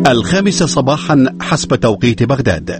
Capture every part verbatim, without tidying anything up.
الخامسة صباحا حسب توقيت بغداد.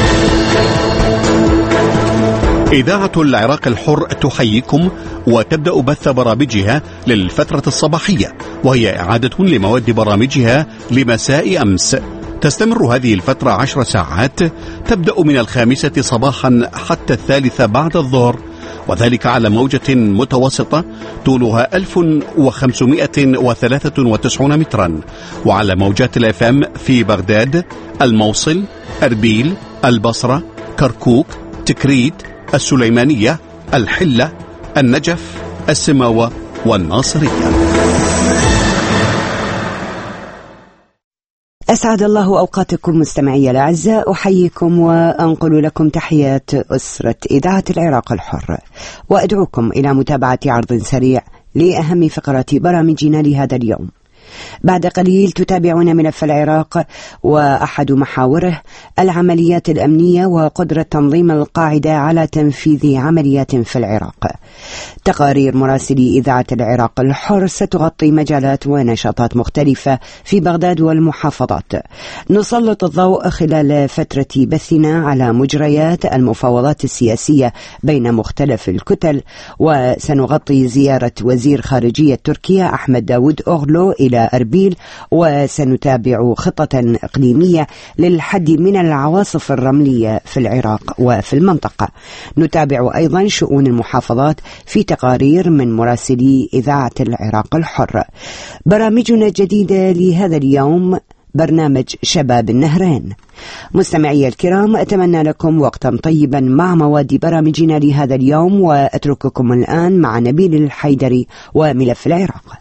إذاعة العراق الحر تحييكم وتبدأ بث برامجها للفترة الصباحية، وهي إعادة لمواد برامجها لمساء أمس. تستمر هذه الفترة عشر ساعات، تبدأ من الخامسة صباحا حتى الثالثة بعد الظهر، وذلك على موجة متوسطة طولها ألف وخمسمائة وثلاثة وتسعين مترا، وعلى موجات الاف ام في بغداد، الموصل، أربيل، البصرة، كركوك، تكريت، السليمانية، الحلة، النجف، السماوة والناصرية. أسعد الله أوقاتكم مستمعي الأعزاء، أحييكم وأنقل لكم تحيات أسرة إذاعة العراق الحر، وأدعوكم إلى متابعة عرض سريع لأهم فقرات برامجنا لهذا اليوم. بعد قليل تتابعون ملف العراق، وأحد محاوره العمليات الأمنية وقدرة تنظيم القاعدة على تنفيذ عمليات في العراق. تقارير مراسلي إذاعة العراق الحر ستغطي مجالات ونشاطات مختلفة في بغداد والمحافظات. نسلط الضوء خلال فترة بثنا على مجريات المفاوضات السياسية بين مختلف الكتل، وسنغطي زيارة وزير خارجية تركيا أحمد داود أغلو إلى أربيل، وسنتابع خطة إقليمية للحد من العواصف الرملية في العراق وفي المنطقة. نتابع أيضا شؤون المحافظات في تقارير من مراسلي إذاعة العراق الحر. برامجنا الجديدة لهذا اليوم برنامج شباب النهرين. مستمعي الكرام، أتمنى لكم وقتا طيبا مع مواد برامجنا لهذا اليوم، وأترككم الآن مع نبيل الحيدري وملف العراق.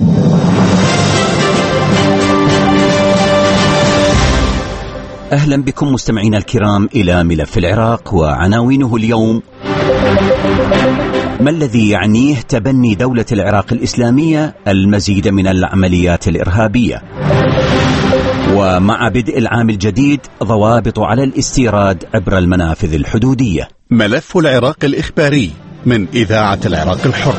أهلا بكم مستمعينا الكرام إلى ملف العراق، وعناوينه اليوم: ما الذي يعنيه تبني دولة العراق الإسلامية المزيد من العمليات الإرهابية؟ ومع بدء العام الجديد ضوابط على الاستيراد عبر المنافذ الحدودية. ملف العراق الإخباري من إذاعة العراق الحر.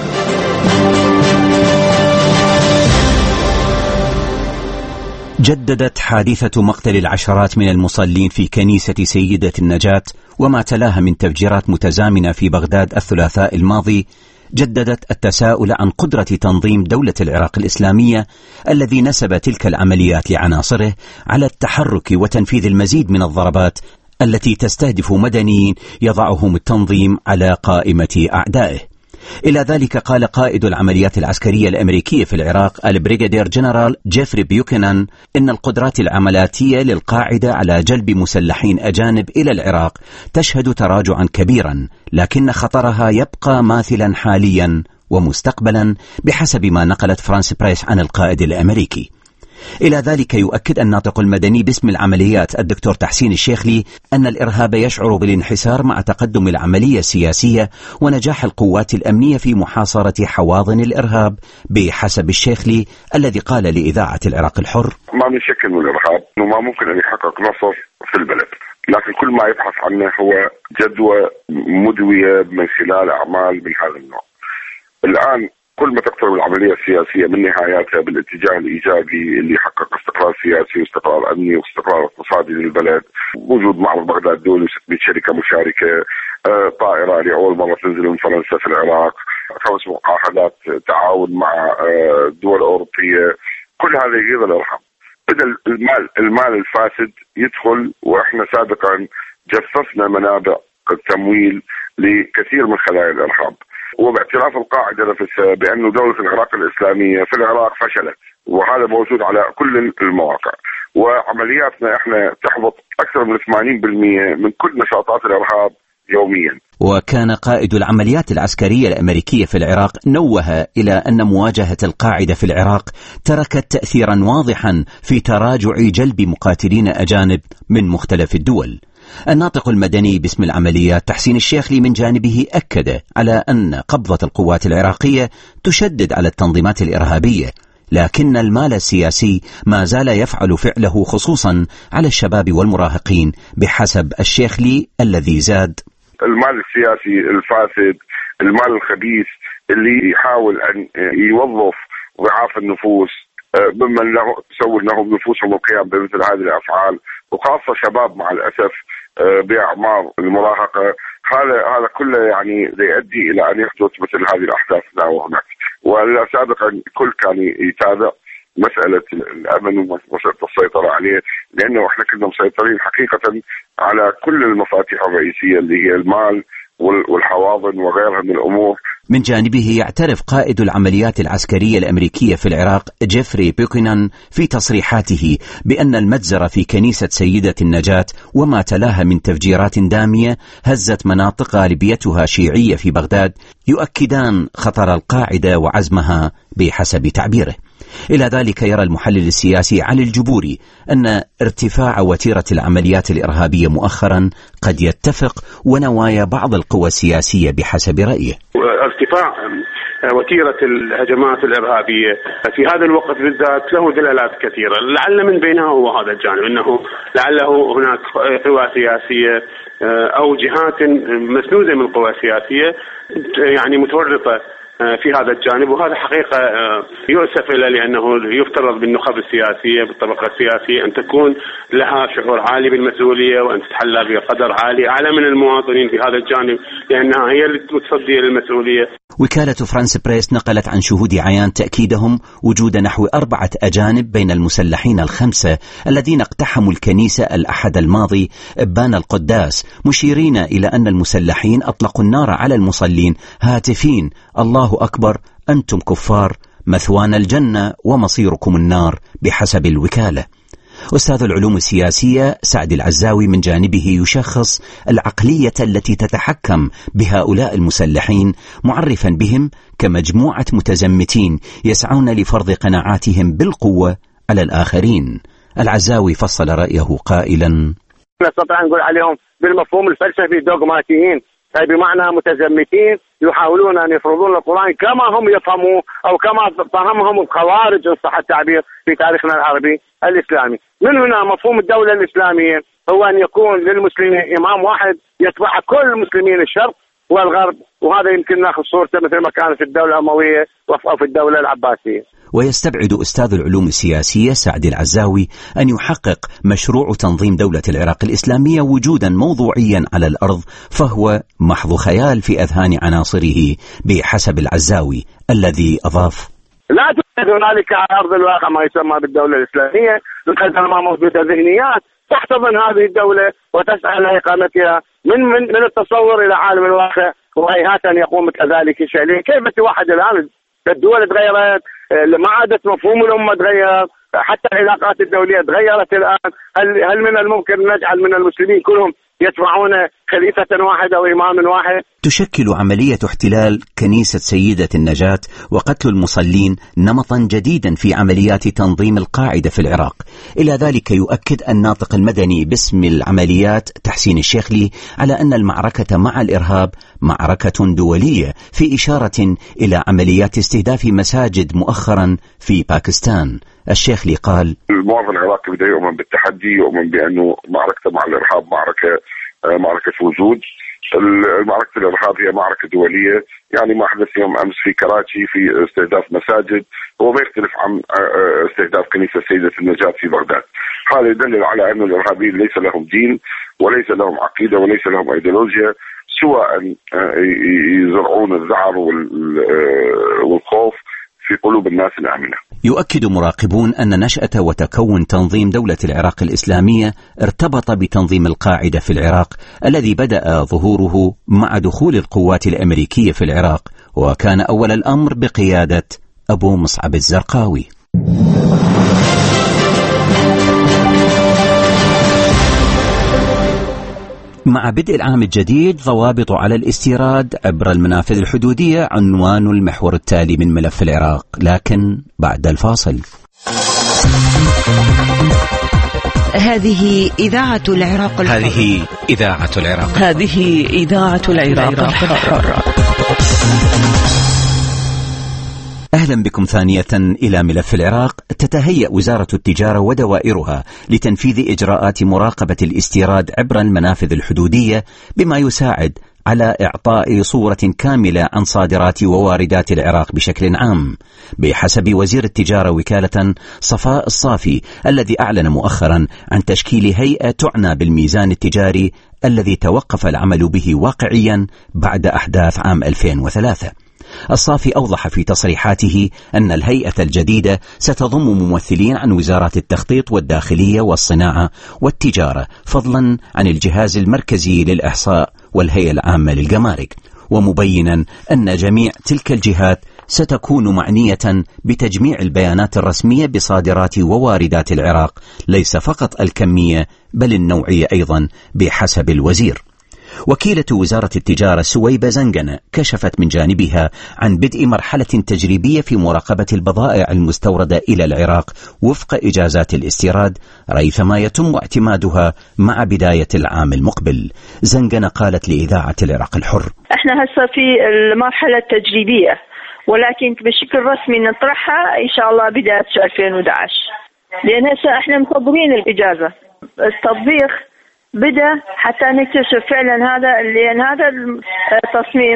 جددت حادثة مقتل العشرات من المصلين في كنيسة سيدة النجاة وما تلاها من تفجيرات متزامنة في بغداد الثلاثاء الماضي، جددت التساؤل عن قدرة تنظيم دولة العراق الإسلامية الذي نسب تلك العمليات لعناصره على التحرك وتنفيذ المزيد من الضربات التي تستهدف مدنيين يضعهم التنظيم على قائمة أعدائه. إلى ذلك قال قائد العمليات العسكرية الأمريكية في العراق البريغادير جنرال جيفري بيوكنان إن القدرات العملاتية للقاعدة على جلب مسلحين أجانب إلى العراق تشهد تراجعا كبيرا، لكن خطرها يبقى ماثلا حاليا ومستقبلا بحسب ما نقلت فرانس بريس عن القائد الأمريكي. إلى ذلك يؤكد الناطق المدني باسم العمليات الدكتور تحسين الشيخلي أن الإرهاب يشعر بالانحسار مع تقدم العملية السياسية ونجاح القوات الأمنية في محاصرة حواضن الإرهاب بحسب الشيخلي الذي قال لإذاعة العراق الحر: ما من شك من الإرهاب أنه ما ممكن أن يحقق نصر في البلد، لكن كل ما يبحث عنه هو جدوى مدوية من خلال أعمال من هذا النوع. الآن كل ما تقترب العملية السياسية من نهاياتها بالاتجاه الإيجابي اللي يحقق استقرار سياسي واستقرار أمني واستقرار اقتصادي للبلد، وجود معرض بغداد دولي وستمائة شركة مشاركة، طائرة لأول مرة تنزل من فرنسا في العراق، خمس معاهدات تعاون مع الدول الأوروبية، كل هذا يغيظ الإرهاب. بدأ المال المال الفاسد يدخل، وإحنا سابقا جففنا منابع التمويل لكثير من خلايا الإرهاب، وباعتراف القاعدة نفسها بأن دولة العراق الإسلامية في العراق فشلت، وهذا موجود على كل المواقع، وعملياتنا احنا تحبط أكثر من ثمانين بالمئة من كل نشاطات الإرهاب يوميا. وكان قائد العمليات العسكرية الأمريكية في العراق نوه إلى أن مواجهة القاعدة في العراق تركت تأثيرا واضحا في تراجع جلب مقاتلين أجانب من مختلف الدول. الناطق المدني باسم العمليات تحسين الشيخلي من جانبه أكد على أن قبضة القوات العراقية تشدد على التنظيمات الإرهابية، لكن المال السياسي ما زال يفعل فعله خصوصا على الشباب والمراهقين بحسب الشيخلي الذي زاد: المال السياسي الفاسد، المال الخبيث اللي يحاول أن يوظف ضعاف النفوس ممن له تسول لهم نفوسهم القيام بمثل هذه الافعال، وخاصه شباب مع الاسف باعمار المراهقه. هذا هذا كله يعني يؤدي الى ان يحدث مثل هذه الاحداث هنا وهناك. ولا سابقا الكل كان يتابع مساله الامن ومساله السيطره عليه، لانه احنا كنا مسيطرين حقيقه على كل المفاتيح الرئيسيه اللي هي المال والحواضن وغيرها من الامور. من جانبه يعترف قائد العمليات العسكرية الأمريكية في العراق جيفري بوكينان في تصريحاته بأن المجزرة في كنيسة سيدة النجاة وما تلاها من تفجيرات دامية هزت مناطق غالبيتها شيعية في بغداد يؤكدان خطر القاعدة وعزمها بحسب تعبيره. إلى ذلك يرى المحلل السياسي علي الجبوري أن ارتفاع وتيرة العمليات الإرهابية مؤخرا قد يتفق ونوايا بعض القوى السياسية بحسب رأيه. ارتفاع وتيرة الهجمات الإرهابية في هذا الوقت بالذات له دلالات كثيرة، لعل من بينها هو هذا الجانب، أنه لعله هناك قوى سياسية أو جهات مسنودة من قوى سياسية يعني متورطة في هذا الجانب، وهذا حقيقة يؤسف إلى، لأنه يفترض بالنخب السياسية بالطبقة السياسية أن تكون لها شعور عالي بالمسؤولية وأن تتحلى بقدر عالي أعلى من المواطنين في هذا الجانب، لأنها هي اللي تصدي للمسؤولية. وكالة فرانس بريس نقلت عن شهود عيان تأكيدهم وجود نحو أربعة أجانب بين المسلحين الخمسة الذين اقتحموا الكنيسة الأحد الماضي بان القداس، مشيرين إلى أن المسلحين أطلقوا النار على المصلين هاتفين: الله أكبر، أنتم كفار، مثوانا الجنة ومصيركم النار بحسب الوكالة. أستاذ العلوم السياسية سعد العزاوي من جانبه يشخص العقلية التي تتحكم بهؤلاء المسلحين، معرفا بهم كمجموعة متزمتين يسعون لفرض قناعاتهم بالقوة على الآخرين. العزاوي فصل رأيه قائلا: نستطيع أن نقول عليهم بالمفهوم الفلسفي دوغماتيين، أي بمعنى متزمتين يحاولون أن يفرضون القرآن كما هم يفهموه أو كما فهمهم الخوارج إن صح التعبير في تاريخنا العربي الإسلامي. من هنا مفهوم الدولة الإسلامية هو أن يكون للمسلمين إمام واحد يتبع كل مسلمين الشرق والغرب، وهذا يمكن ناخذ صورته مثل ما كان في الدولة الأموية أو في الدولة العباسية. ويستبعد أستاذ العلوم السياسية سعد العزاوي أن يحقق مشروع تنظيم دولة العراق الإسلامية وجودا موضوعيا على الأرض، فهو محض خيال في أذهان عناصره بحسب العزاوي، الذي أضاف: لا توجد هنالك على أرض الواقع ما يسمى بالدولة الإسلامية، لقدر ما موجودة ذهنيات تحتضن هذه الدولة وتسعى لإقامتها من من من التصور إلى عالم الواقع، وهيهات أن يقوم كذلك شيء. كيف توحد الآن؟ الدول تغيرت، ما عادت مفهوم الأمة تغير، حتى العلاقات الدولية تغيرت الآن. هل هل من الممكن نجعل من المسلمين كلهم يتبعون خليفة واحد أو إمام واحد؟ تشكل عملية احتلال كنيسة سيدة النجاة وقتل المصلين نمطا جديدا في عمليات تنظيم القاعدة في العراق. إلى ذلك يؤكد الناطق المدني باسم العمليات تحسين الشيخلي على أن المعركة مع الإرهاب معركة دولية، في إشارة إلى عمليات استهداف مساجد مؤخرا في باكستان. الشيخلي قال: المواطن العراقي بده يؤمن بالتحدي، يؤمن بأنه معركته مع الإرهاب معركة معركة وجود. المعركة الإرهاب هي معركة دولية، يعني ما حدث يوم أمس في كراتشي في استهداف مساجد هو ما يختلف عن استهداف كنيسة سيدة النجاة في بغداد. هذا يدلل على أن الإرهابيين ليس لهم دين وليس لهم عقيدة وليس لهم أيديولوجيا، سوى أن يزرعون الذعر والخوف في قلوب الناس الآمنة. يؤكد مراقبون أن نشأة وتكون تنظيم دولة العراق الإسلامية ارتبط بتنظيم القاعدة في العراق الذي بدأ ظهوره مع دخول القوات الأمريكية في العراق، وكان أول الأمر بقيادة أبو مصعب الزرقاوي. مع بدء العام الجديد ضوابط على الاستيراد عبر المنافذ الحدودية عنوان المحور التالي من ملف العراق، لكن بعد الفاصل. هذه إذاعة العراق الحر. هذه إذاعة العراق. هذه إذاعة العراق الحر. أهلا بكم ثانية إلى ملف العراق. تتهيأ وزارة التجارة ودوائرها لتنفيذ إجراءات مراقبة الاستيراد عبر المنافذ الحدودية بما يساعد على إعطاء صورة كاملة عن صادرات وواردات العراق بشكل عام، بحسب وزير التجارة وكالة صفاء الصافي الذي أعلن مؤخرا عن تشكيل هيئة تعنى بالميزان التجاري الذي توقف العمل به واقعيا بعد أحداث عام ألفين وثلاثة. الصافي أوضح في تصريحاته أن الهيئة الجديدة ستضم ممثلين عن وزارات التخطيط والداخلية والصناعة والتجارة، فضلا عن الجهاز المركزي للإحصاء والهيئة العامة للجمارك، ومبينا أن جميع تلك الجهات ستكون معنية بتجميع البيانات الرسمية بصادرات وواردات العراق، ليس فقط الكمية بل النوعية أيضا بحسب الوزير. وكيلة وزارة التجارة سويبة زنجنة كشفت من جانبها عن بدء مرحلة تجريبية في مراقبة البضائع المستوردة إلى العراق وفق إجازات الاستيراد، ريثما يتم اعتمادها مع بداية العام المقبل. زنجنة قالت لإذاعة العراق الحر: احنا هسه في المرحلة التجريبية، ولكن بشكل رسمي نطرحها إن شاء الله بداية ألفين وأحد عشر، لأن هسه احنا منتظرين الإجازة. التطبيق بدأ حتى نكتشف فعلا هذا، لأن هذا التصميم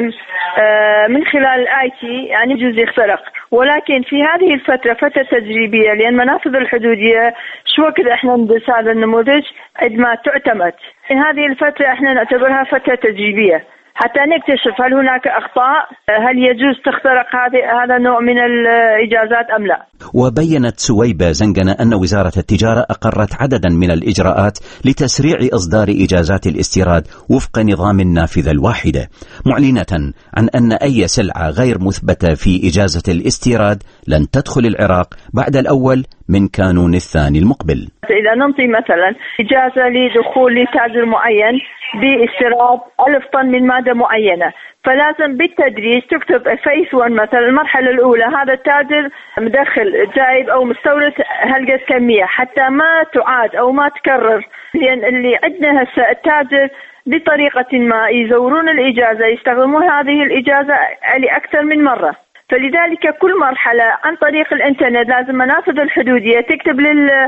من خلال الاي تي يعني يجوز يخترق، ولكن في هذه الفترة فترة تجريبية، لأن منافذ الحدودية شو وقت احنا ندرس هذا النموذج عندما تعتمد. في هذه الفترة احنا نعتبرها فترة تجريبية حتى نكتشف هل هناك أخطاء، هل يجوز تخترق هذا النوع من الإجازات أم لا. وبينت سويبة زنجنة أن وزارة التجارة أقرت عددا من الإجراءات لتسريع إصدار إجازات الاستيراد وفق نظام النافذة الواحدة، معلنة عن أن أي سلعة غير مثبتة في إجازة الاستيراد لن تدخل العراق بعد الأول من كانون الثاني المقبل. إذا ننطي مثلا إجازة لدخول لتاجر معين باستيراد ألف طن من مادة معينة، فلازم بالتدريج تكتب فيس واحد مثلا المرحلة الأولى هذا التاجر مدخل جايب أو مستورد هالقد كمية، حتى ما تعاد أو ما تكرر، لأن اللي عندنا هسه التاجر بطريقة ما يزورون الإجازة يستخدمون هذه الإجازة لأكثر من مرة، فلذلك كل مرحلة عن طريق الإنترنت لازم منافذ الحدودية تكتب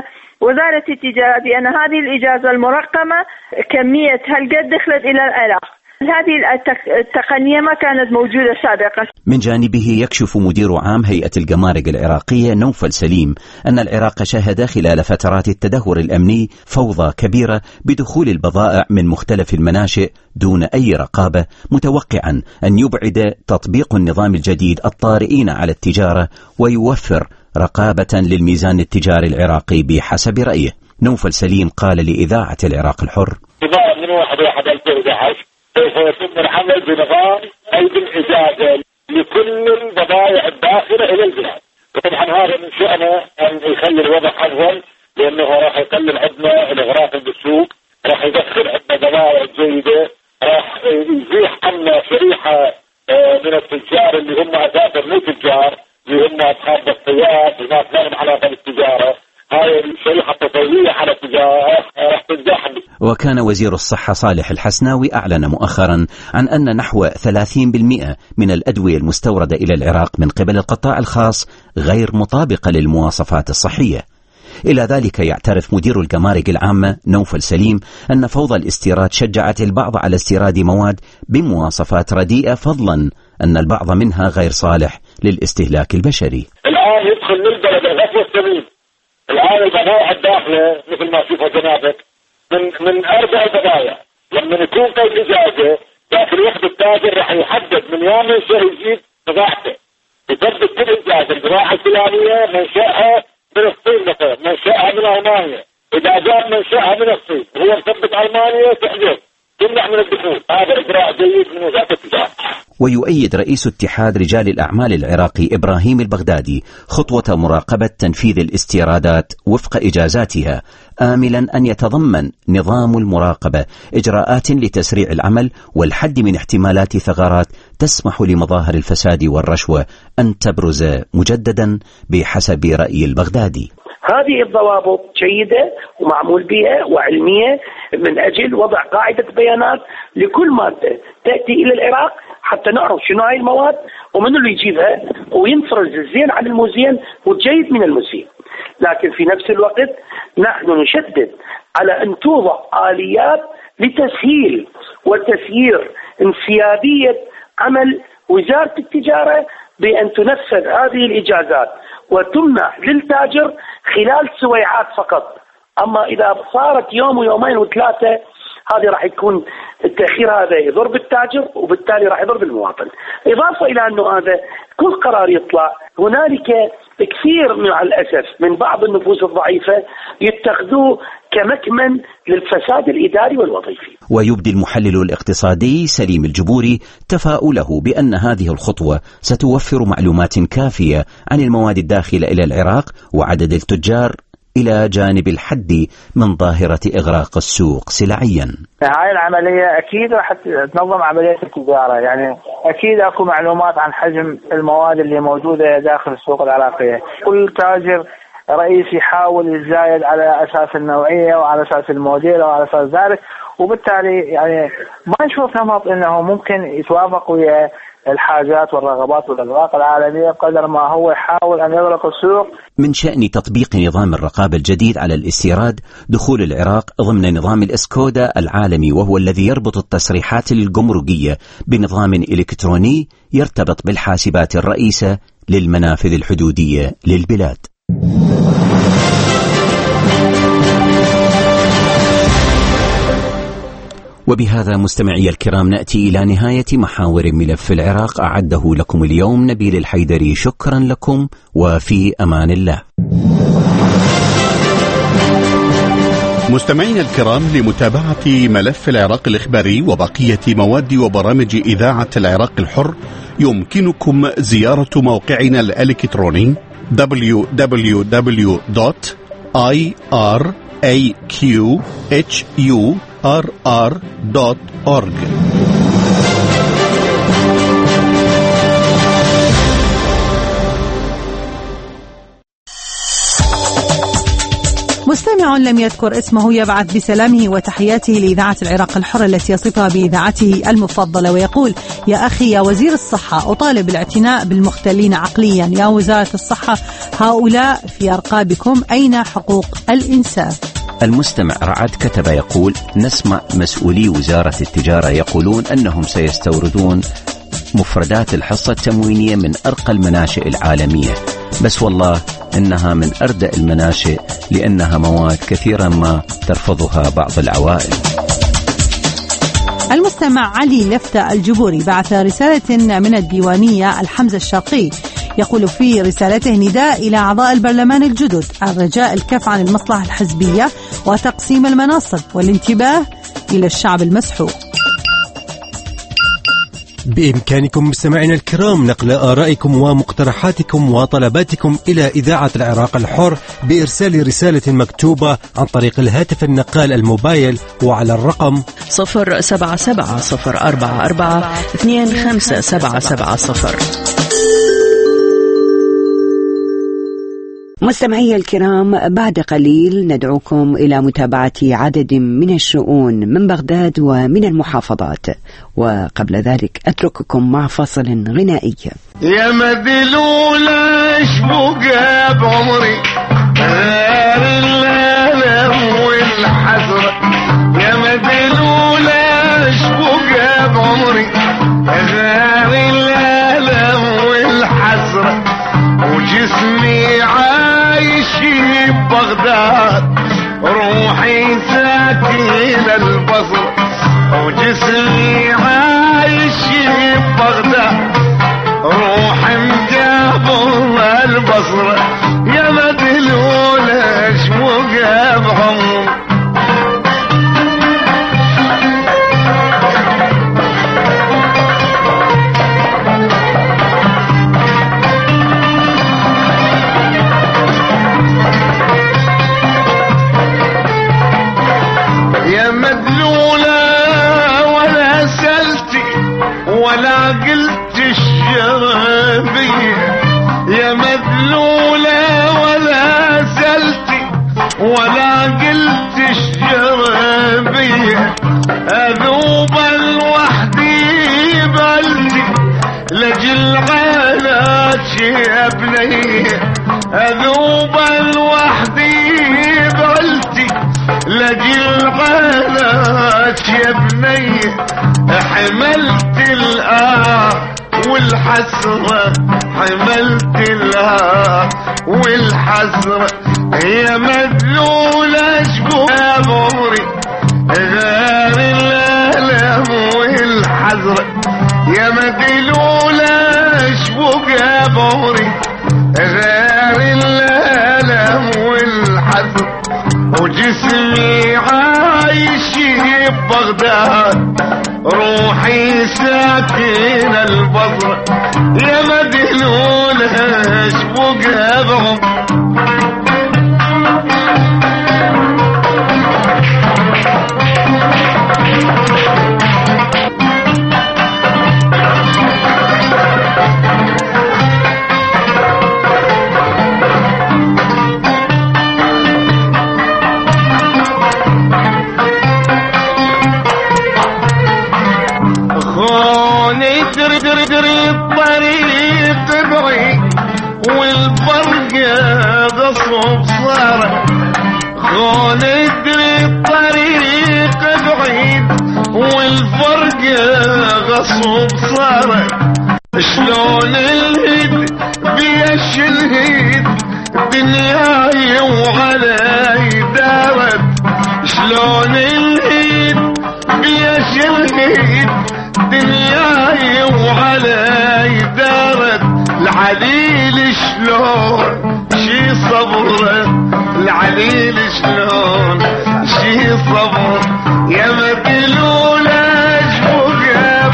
لوزارة التجارة بأن هذه الإجازة المرقمة كمية هالقد دخلت إلى العراق. هذه التقنية ما كانت موجودة سابقا. من جانبه يكشف مدير عام هيئة الجمارك العراقية نوفل سليم أن العراق شهد خلال فترات التدهور الأمني فوضى كبيرة بدخول البضائع من مختلف المناشئ دون أي رقابة، متوقعا أن يبعد تطبيق النظام الجديد الطارئين على التجارة ويوفر رقابة للميزان التجاري العراقي بحسب رأيه. نوفل سليم قال لإذاعة العراق الحر: من واحد واحد ألفين وأحد عشر سوف يتم العمل بنظام قيد الإجازة لكل البضائع الداخلة إلى البلاد. طبعا هذا من شأنه أن يخلي الوضع أفضل، لأنه راح يقلل عندنا الإغراق بالسوق، راح يدخل عندنا بضائع جيدة، راح يزيح عنا شريحة من التجار اللي هم أساسا مو تجار، اللي هم أصحاب بطيات وناس لهم علاقة بالتجارة. هاي الشريحة التطوعية على التجارة راح تنزاحم. وكان وزير الصحة صالح الحسناوي أعلن مؤخرا عن أن نحو ثلاثين بالمئة من الأدوية المستوردة إلى العراق من قبل القطاع الخاص غير مطابقة للمواصفات الصحية. إلى ذلك يعترف مدير الجمارك العامة نوفل سليم أن فوضى الاستيراد شجعت البعض على استيراد مواد بمواصفات رديئة، فضلا أن البعض منها غير صالح للاستهلاك البشري. الآن يدخل للبلد الغزو السمين، الآن البضائع الداخلة مثل ما شوفها جنابك من من أربع بضائع، لما يكون قيد إجازة داخل وحدة التاجر راح يحدد من يوم ينشأ يجيب بضاعته، يثبت كل إجازة البضاعة الفلانية منشأها من الصين مثلا، منشأها من ألمانيا، إذا جاب منشأها من الصين هو مثبت ألمانيا تحجز تمنع من الدخول. هذا إجراء جيد من وزارة التجارة. ويؤيد رئيس اتحاد رجال الأعمال العراقي إبراهيم البغدادي خطوة مراقبة تنفيذ الاستيرادات وفق إجازاتها، آملا أن يتضمن نظام المراقبة إجراءات لتسريع العمل والحد من احتمالات ثغرات تسمح لمظاهر الفساد والرشوة أن تبرز مجددا بحسب رأي البغدادي. هذه الضوابط جيدة ومعمول بها وعلمية من أجل وضع قاعدة بيانات لكل مادة تأتي إلى العراق حتى نعرف شنو هاي المواد ومن اللي يجيبها وينفرز الزين عن المزين والجيد من المزين. لكن في نفس الوقت نحن نشدد على أن توضع آليات لتسهيل وتسيير انسيابية عمل وزارة التجارة بأن تنفذ هذه الإجازات وتمنح للتاجر خلال سويعات فقط. أما إذا صارت يوم ويومين وثلاثة هذه راح يكون التأخير هذا يضر بالتاجر وبالتالي راح يضر بالمواطن. إضافة إلى أنه هذا كل قرار يطلع هنالك كثير مع الأسف من بعض النفوس الضعيفة يتخذوه كمكمن للفساد الإداري والوظيفي. ويبدي المحلل الاقتصادي سليم الجبوري تفاؤله بأن هذه الخطوة ستوفر معلومات كافية عن المواد الداخلة إلى العراق وعدد التجار إلى جانب الحد من ظاهرة إغراق السوق سلعيا. هاي العملية أكيد راح تنظم عملية التجارة، يعني أكيد أكو معلومات عن حجم المواد اللي موجودة داخل السوق العراقية. كل تاجر رئيس يحاول يزايد على أساس النوعية وعلى أساس الموديل وعلى أساس ذلك، وبالتالي يعني ما نشوف نمط إنه ممكن يتوافق ويا الحاجات والرغبات والأذواق العالمية بقدر ما هو يحاول أن يغلق السوق. من شأن تطبيق نظام الرقابة الجديد على الاستيراد دخول العراق ضمن نظام الإسكودا العالمي، وهو الذي يربط التصريحات الجمركية بنظام إلكتروني يرتبط بالحاسبات الرئيسة للمنافذ الحدودية للبلاد. وبهذا مستمعي الكرام نأتي إلى نهاية محاور ملف العراق أعده لكم اليوم نبيل الحيدري. شكرا لكم وفي أمان الله. مستمعين الكرام، لمتابعة ملف العراق الإخباري وبقية مواد وبرامج إذاعة العراق الحر يمكنكم زيارة موقعنا الإلكتروني دبليو دبليو دبليو دوت آي آر إيه كيو إتش يو آر آر دوت أورج. مستمع لم يذكر اسمه يبعث بسلامه وتحياته لإذاعة العراق الحر التي يصفها بإذاعته المفضلة ويقول: يا أخي يا وزير الصحة، أطالب الاعتناء بالمختلين عقليا. يا وزارة الصحة، هؤلاء في أرقابكم، أين حقوق الإنسان؟ المستمع رعد كتب يقول: نسمع مسؤولي وزارة التجارة يقولون أنهم سيستوردون مفردات الحصة التموينية من أرقى المناشئ العالمية، بس والله إنها من أردأ المناشئ لأنها مواد كثيرا ما ترفضها بعض العوائل. المستمع علي لفتة الجبوري بعث رسالة من الديوانية الحمزة الشرقي، يقول في رسالته: نداء إلى أعضاء البرلمان الجدد، الرجاء الكف عن المصلحة الحزبية وتقسيم المناصب والانتباه إلى الشعب المسحوق. بإمكانكم مستمعينا الكرام نقل آرائكم ومقترحاتكم وطلباتكم إلى إذاعة العراق الحر بإرسال رسالة مكتوبة عن طريق الهاتف النقال الموبايل وعلى الرقم صفر سبعة سبعة صفر أربعة أربعة اثنين خمسة سبعة سبعة صفر. مستمعي الكرام، بعد قليل ندعوكم إلى متابعة عدد من الشؤون من بغداد ومن المحافظات، وقبل ذلك أترككم مع فصل غنائي. يا مدلولة شبقى بعمري غير الألم والحسرة، يا مدلولة شبقى بعمري غير الألم والحسرة، وجسمي عايش ببغداد روحي ساكن البصرة، وجسمي عايش ببغداد روحي مجابر البصرة، يا مدلولة شموقة بعمري. ولا قلت الشربية يا مدلولة والحسرة حملت لها والحسرة هي مدلولة شبوها عمري غير الألم والحسرة يا مدلولة شبوها عمري غير الألم والحسرة وجسمي عايش ببغداد روحي ساكن البصرة يا مدلولة شبوقها بعمر غصب صار خون ادري الطريق بعيد والفرق غصب صار شلون الهد بيش الهد دنياي وعلي دارت شلون الهد بيش الهد دنياي وعلي دارت العليل شلون شي صبر العليل شلون شي صبر يا مدلولة شبوقها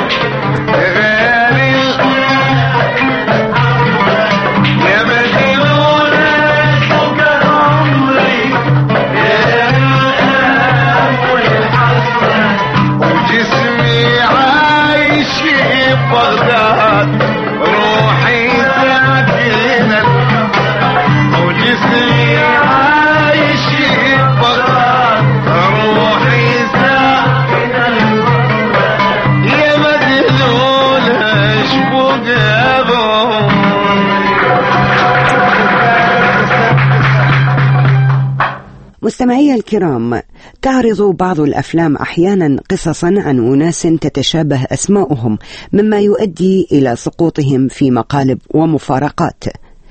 غالي يا مدلولة شبوقها عمري يا الألم والحسرة وجسمي عايش ببغداد روحي ساكنة وجسمي عايش ببغداد روحي ساكنة يا مدلولة شبوقها مستمعي الكرام، تعرض بعض الأفلام أحيانا قصصا عن أناس تتشابه أسماؤهم مما يؤدي إلى سقوطهم في مقالب ومفارقات،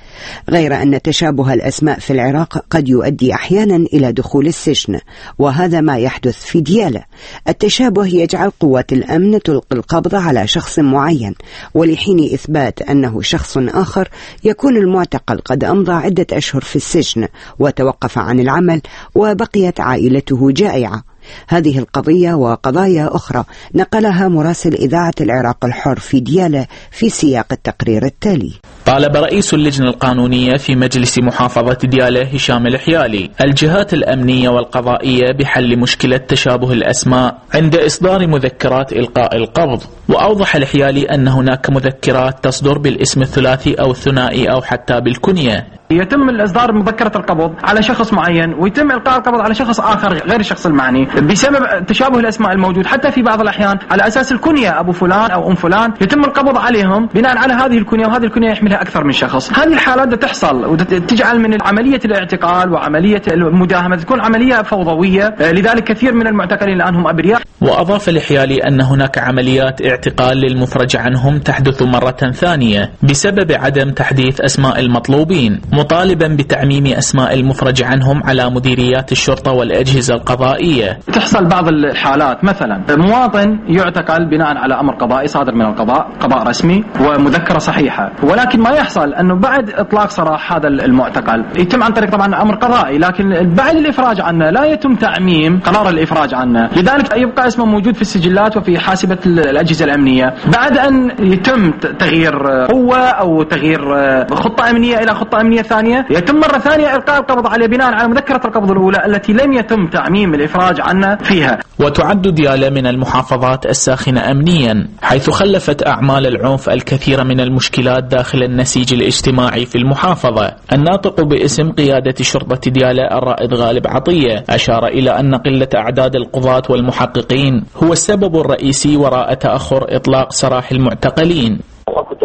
غير أن تشابه الأسماء في العراق قد يؤدي أحيانا إلى دخول السجن، وهذا ما يحدث في ديالى. التشابه يجعل قوات الأمن تلقي القبض على شخص معين، ولحين إثبات أنه شخص آخر يكون المعتقل قد أمضى عدة أشهر في السجن وتوقف عن العمل وبقيت عائلته جائعة. هذه القضية وقضايا أخرى نقلها مراسل إذاعة العراق الحر في ديالى في سياق التقرير التالي. طالب رئيس اللجنة القانونية في مجلس محافظة ديالى هشام الحيالي الجهات الأمنية والقضائية بحل مشكلة تشابه الأسماء عند إصدار مذكرات إلقاء القبض. وأوضح الحيالي أن هناك مذكرات تصدر بالاسم الثلاثي أو الثنائي أو حتى بالكنية. يتم الإصدار مذكرة القبض على شخص معين ويتم إلقاء القبض على شخص آخر غير الشخص المعني بسبب تشابه الأسماء الموجود، حتى في بعض الأحيان على أساس الكنية أبو فلان أو أم فلان يتم القبض عليهم بناء على هذه الكنية، وهذه الكنية يحملها أكثر من شخص. هذه الحالات تحصل وتجعل من عملية الاعتقال وعملية المداهمة تكون عملية فوضوية، لذلك كثير من المعتقلين الآن هم أبرياء. وأضاف الحيالي أن هناك عمليات اعتقال للمفرج عنهم تحدث مرة ثانية بسبب عدم تحديث أسماء المطلوبين، مطالبا بتعميم أسماء المفرج عنهم على مديريات الشرطة والأجهزة القضائية. تحصل بعض الحالات مثلا مواطن يعتقل بناء على أمر قضائي صادر من القضاء، قضاء رسمي ومذكرة صحيحة، ولكن ما يحصل أنه بعد إطلاق سراح هذا المعتقل يتم عن طريق طبعا أمر قضائي، لكن بعد الإفراج عنه لا يتم تعميم قرار الإفراج عنه، لذلك يبقى اسمه موجود في السجلات وفي حاسبة الأجهزة الأمنية. بعد أن يتم تغيير قوة أو تغيير خطة أمنية إلى خطة أمنية ثانية يتم مرة ثانية إلقاء القبض عليه بناء على مذكرة القبض الأولى التي لم يتم تعميم الإفراج عنه فيها. وتعد ديالى من المحافظات الساخنة أمنيا، حيث خلفت أعمال العنف الكثير من المشكلات داخل النسيج الاجتماعي في المحافظة. الناطق باسم قيادة شرطة ديالى الرائد غالب عطية أشار إلى أن قلة أعداد القضاة والمحققين هو السبب الرئيسي وراء تأخر إطلاق سراح المعتقلين. وقت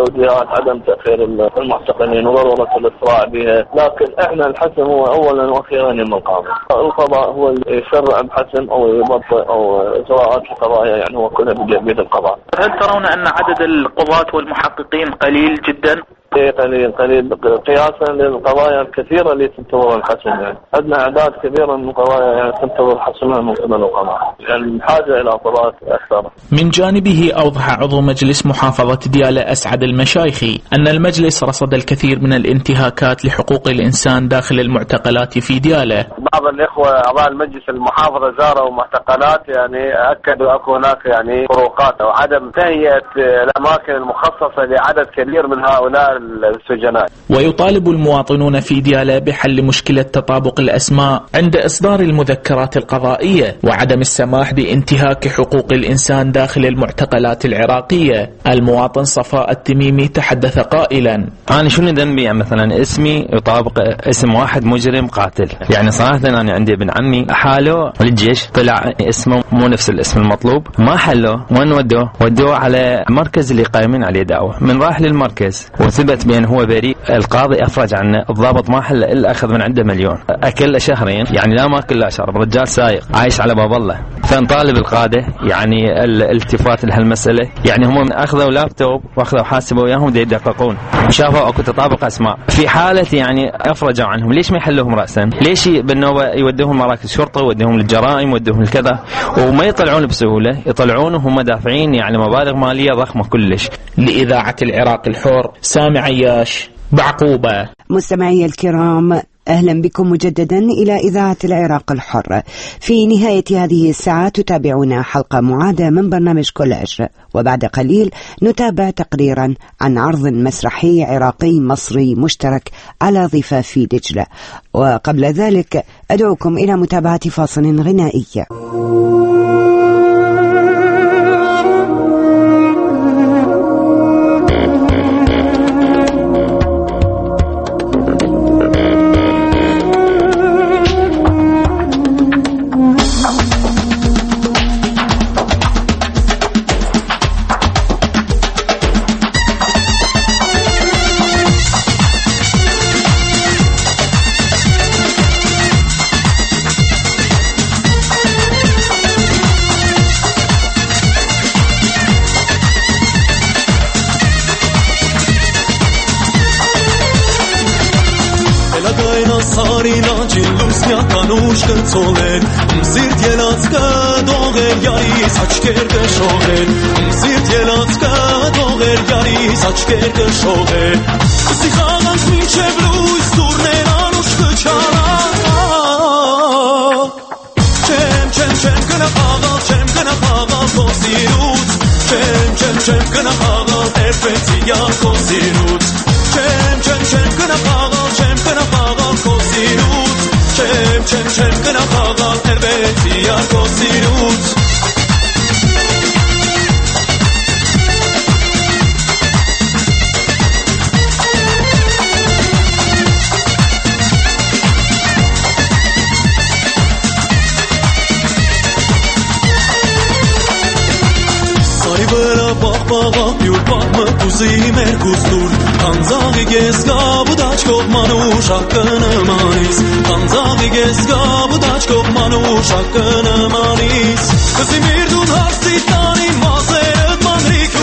التوجيهات عدم تأخير المعتقلين وضرورة الإسراع بها، لكن احنا الحسم هو أولا وأخيرا يوم القاضي. القضاء هو اللي يشرع بحسم أو يبطئ أو إجراءات القضايا، يعني هو كلها بيد القضاء. هل ترون أن عدد القضاة والمحققين قليل جدا؟ قليل قليل قياسا للقضايا الكثيرة اللي تنتظر الحسم. يعني عندنا أعداد كبيرة من القضايا يعني تنتظر حسمها من قبل القضاء، يعني الحاجة إلى قضاء أكثر. من جانبه أوضح عضو مجلس محافظة ديالى أسعد المشايخي أن المجلس رصد الكثير من الانتهاكات لحقوق الإنسان داخل المعتقلات في ديالى. بعض الإخوة أعضاء المجلس المحافظة زاروا معتقلات، يعني أكدوا أكو هناك يعني فروقات أو عدم تهيئة الأماكن المخصصة لعدد كبير من هؤلاء السجناء. ويطالب المواطنون في ديالى بحل مشكلة تطابق الأسماء عند إصدار المذكرات القضائية وعدم السماح بانتهاك حقوق الإنسان داخل المعتقلات العراقية. المواطن صفاء التميمي تحدث قائلا: أنا شنو ذنبي؟ يعني مثلا اسمي يطابق اسم واحد مجرم قاتل، يعني صراحة أنا عندي ابن عمي حاله للجيش طلع اسمه مو نفس الاسم المطلوب، ما حلوه. وين ودوه؟ ودوه على مركز اللي قايمين عليه دعوة. من راح للمركز وثبت بأن هو بريء، القاضي أفرج عنه، الضابط ما حل إلا أخذ من عنده مليون. أكل شهرين، يعني لا ماكل لا شرب، رجال سايق عايش على باب الله. فنطالب القادة يعني الالتفات لهالمسألة، يعني هم أخذوا لابتوب وأخذوا حاسبوا وياهم دي يدققون وشافوا أكو تطابق أسماء. في حالة يعني أفرجوا عنهم، ليش ما يحلوهم رأسا؟ ليش بالنوبة يودوهم مراكز شرطة، يودوهم للجرائم، يودوهم لكذا، وما يطلعون بسهولة، يطلعون وهم دافعين يعني مبالغ مالية ضخمة كلش. لإذاعة العراق الحر سامي عياش، بعقوبة. مستمعي الكرام، أهلا بكم مجددا إلى إذاعة العراق الحر. في نهاية هذه الساعة تتابعون حلقة معادة من برنامج كولاج، وبعد قليل نتابع تقريرا عن عرض مسرحي عراقي مصري مشترك على ضفاف دجلة. وقبل ذلك أدعوكم إلى متابعة فاصل غنائي. Ցոլեր ումսիրտ ելածկը դողեր յարիս աչքեր կշողեր ումսիրտ ելածկը դողեր յարիս աչքեր կշողեր Սի խաղանք մինչև լույս դուրներ անուշ կչարա Չեմ չեմ չեմ գնա խաղալ չեմ գնա խաղալ քո սիրուց Չեմ չեմ չեմ գնա խաղալ երբեցի քո սիրուց Չեմ չեմ չեմ գնա խաղալ չեմ գնա խաղալ քո սիրուց Չեմ չեմ չեմ գնա խաղալ երբեցի քո սիրուց Մեր գուստուր Անձաղի ես գավու դաչկով մանուշակ կնմանիս Անձաղի ես գավու դաչկով մանուշակ կնմանիս Կզի միրդուն հասցի տանի մազերըդ մանրիկ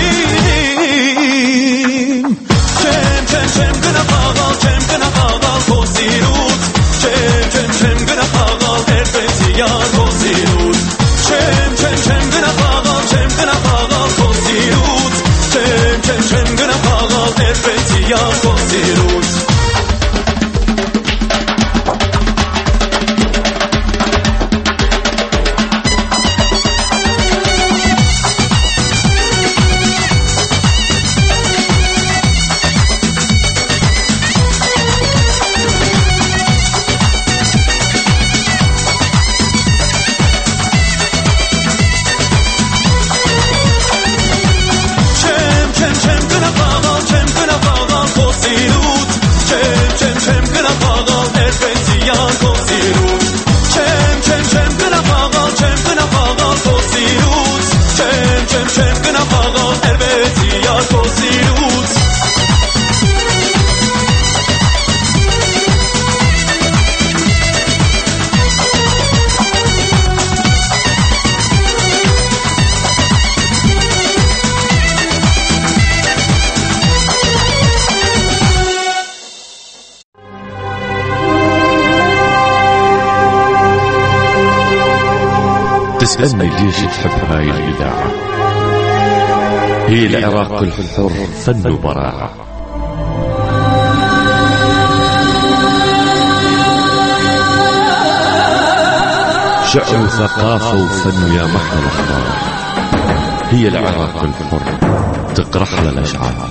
ուզին Չեմ, չեմ, չեմ գնա խաղալ, չեմ գնա խաղալ քո սիրուց Չեմ, չեմ, չեմ գնա խաղալ, երբեցի յար քո սիրուց Չեմ, չեմ, չեմ գնա խաղալ, չեմ գնա խաղալ քո սիրուց Չեմ, չեմ, չեմ գնա խաղալ, երբեցի յար քո սիրուց اسألني ليش تحب هاي الإذاعة. هي العراق الحر فن وبراعة. شعر وثقافة وفن يا محمد الأخبار. هي العراق الحر تقرح للأشعار.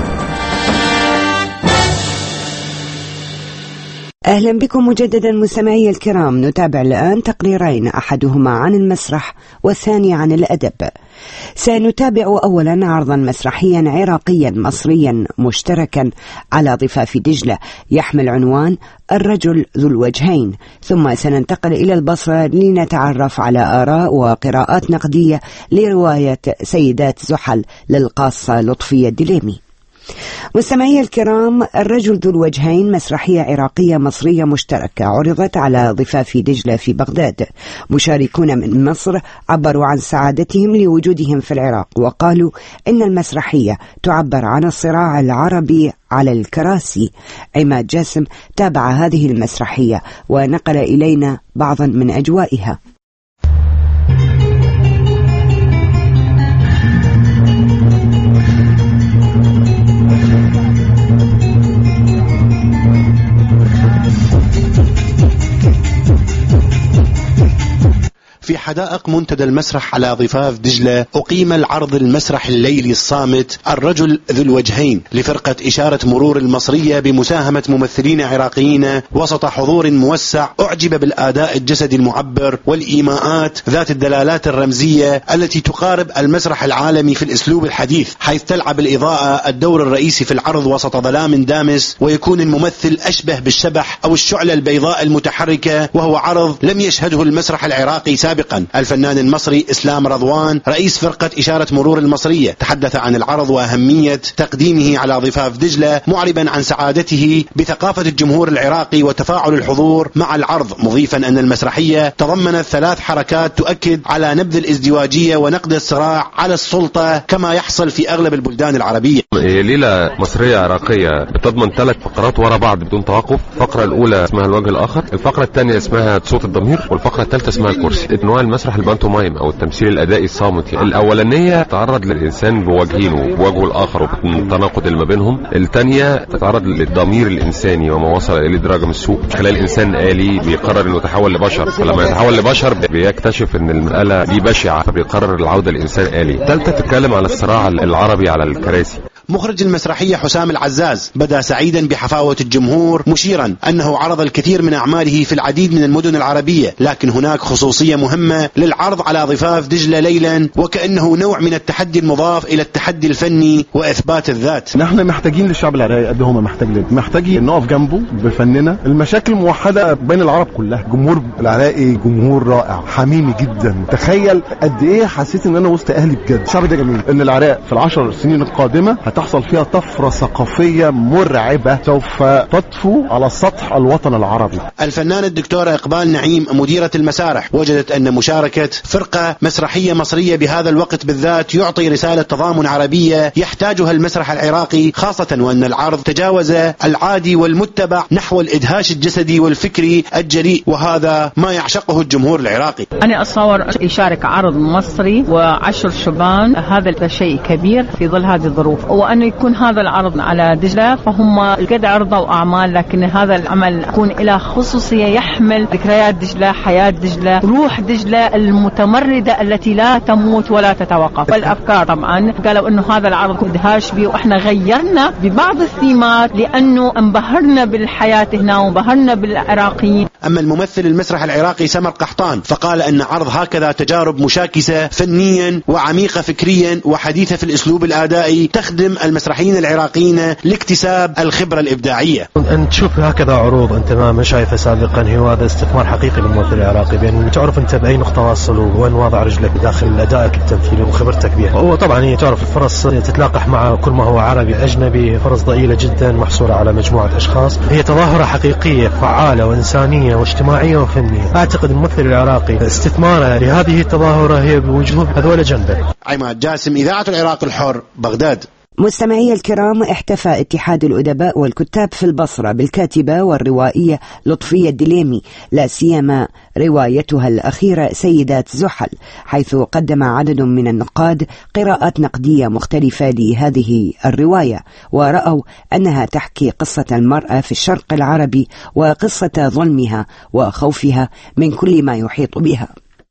أهلا بكم مجددا مستمعي الكرام. نتابع الآن تقريرين، أحدهما عن المسرح والثاني عن الأدب. سنتابع أولا عرضا مسرحيا عراقيا مصريا مشتركا على ضفاف دجلة يحمل عنوان الرجل ذو الوجهين، ثم سننتقل إلى البصرة لنتعرف على آراء وقراءات نقدية لرواية سيدات زحل للقاصة لطفية الدليمي. مستمعي الكرام، الرجل ذو الوجهين مسرحية عراقية مصرية مشتركة عرضت على ضفاف دجلة في بغداد. مشاركون من مصر عبروا عن سعادتهم لوجودهم في العراق، وقالوا إن المسرحية تعبر عن الصراع العربي على الكراسي. عماد جاسم تابع هذه المسرحية ونقل إلينا بعضا من أجوائها. في حدائق منتدى المسرح على ضفاف دجلة أقيم العرض المسرح الليلي الصامت الرجل ذو الوجهين لفرقة إشارة مرور المصرية بمساهمة ممثلين عراقيين وسط حضور موسع أعجب بالآداء الجسدي المعبر والإيماءات ذات الدلالات الرمزية التي تقارب المسرح العالمي في الأسلوب الحديث، حيث تلعب الإضاءة الدور الرئيسي في العرض وسط ظلام دامس، ويكون الممثل أشبه بالشبح أو الشعلة البيضاء المتحركة، وهو عرض لم يشهده المسرح العراقي سابقا. الفنان المصري إسلام رضوان رئيس فرقة إشارة مرور المصرية تحدث عن العرض وأهمية تقديمه على ضفاف دجلة، معربا عن سعادته بثقافة الجمهور العراقي وتفاعل الحضور مع العرض، مضيفا أن المسرحية تضمنت ثلاث حركات تؤكد على نبذ الازدواجية ونقد الصراع على السلطة كما يحصل في أغلب البلدان العربية. ليلة مصرية عراقية بتضمن ثلاث فقرات ورا بعض بدون توقف. الفقرة الأولى اسمها الوجه الآخر، الفقرة الثانية اسمها صوت الضمير، والفقرة الثالثة اسمها الكرسي. نوع المسرح البانتومايم او التمثيل الادائي الصامت. الاولانيه تعرض للانسان بوجهين وبوجهه الاخر والتناقض اللي ما بينهم. الثانيه تتعرض للضمير الانساني وما وصل الى ادراج من السوء خلال انسان آلي بيقرر انه يتحول لبشر، فلما يتحول لبشر بيكتشف ان المساله دي بشعه فبيقرر العوده لانسان آلي. الثالثه تتكلم على الصراع العربي على الكراسي. مخرج المسرحية حسام العزاز بدا سعيدا بحفاوة الجمهور، مشيرا أنه عرض الكثير من أعماله في العديد من المدن العربية، لكن هناك خصوصية مهمة للعرض على ضفاف دجلة ليلا، وكأنه نوع من التحدي المضاف إلى التحدي الفني وإثبات الذات. نحن محتاجين للشعب العراقي قد هم محتاج لنا، محتاجين نقف جنبه بفننا. المشاكل موحدة بين العرب كلها. جمهور العراقي جمهور رائع حميمي جدا. تخيل قد إيه حسيت إن أنا وسط أهلي بجد. الشعب ده جميل. إن العراق في العشر سنين القادمة تحصل فيها طفرة ثقافية مرعبة سوف تطفو على سطح الوطن العربي. الفنانة الدكتورة إقبال نعيم مديرة المسارح وجدت أن مشاركة فرقة مسرحية مصرية بهذا الوقت بالذات يعطي رسالة تضامن عربية يحتاجها المسرح العراقي، خاصة وأن العرض تجاوز العادي والمتبع نحو الإدهاش الجسدي والفكري الجريء، وهذا ما يعشقه الجمهور العراقي. أنا أتصور يشارك عرض مصري وعشر شبان، هذا شيء كبير في ظل هذه الظروف، وأنه يكون هذا العرض على دجلة فهم قد عرضوا أعمال، لكن هذا العمل يكون إلى خصوصية يحمل ذكريات دجلة، حياة دجلة، روح دجلة المتمردة التي لا تموت ولا تتوقف. والأفكار طبعا قالوا أنه هذا العرض ادهاش به، وإحنا غيرنا ببعض الثيمات لأنه انبهرنا بالحياة هنا وانبهرنا بالعراقيين. أما الممثل المسرح العراقي سمر قحطان فقال أن عرض هكذا تجارب مشاكسة فنيا وعميقة فكريا وحديثة في الأسلوب الأدائي تخدم المسرحيين العراقيين لاكتساب الخبرة الإبداعية. أنت تشوف هكذا عروض أنت ما شايفها سابقا، هو هذا استثمار حقيقي للممثل العراقي، بأن تعرف أنت بأي نقطة واصل وين واضع رجلك داخل أدائك التمثيلي وخبرتك بها. هو طبعا هي تعرف الفرص تتلاقح مع كل ما هو عربي أجنبي، فرص ضئيلة جدا محصورة على مجموعة أشخاص. هي تظاهرة حقيقية فعالة وإنسانية واجتماعية وفنية. أعتقد الممثل العراقي استثماره لهذه التظاهرة هي بوجوه هذول جنبه. عماد جاسم، إذاعة العراق الحر، بغداد. مستمعي الكرام، احتفى اتحاد الأدباء والكتاب في البصرة بالكاتبة والروائية لطفية الدليمي، لا سيما روايتها الأخيرة سيدات زحل، حيث قدم عدد من النقاد قراءات نقدية مختلفة لهذه الرواية، ورأوا أنها تحكي قصة المرأة في الشرق العربي وقصة ظلمها وخوفها من كل ما يحيط بها.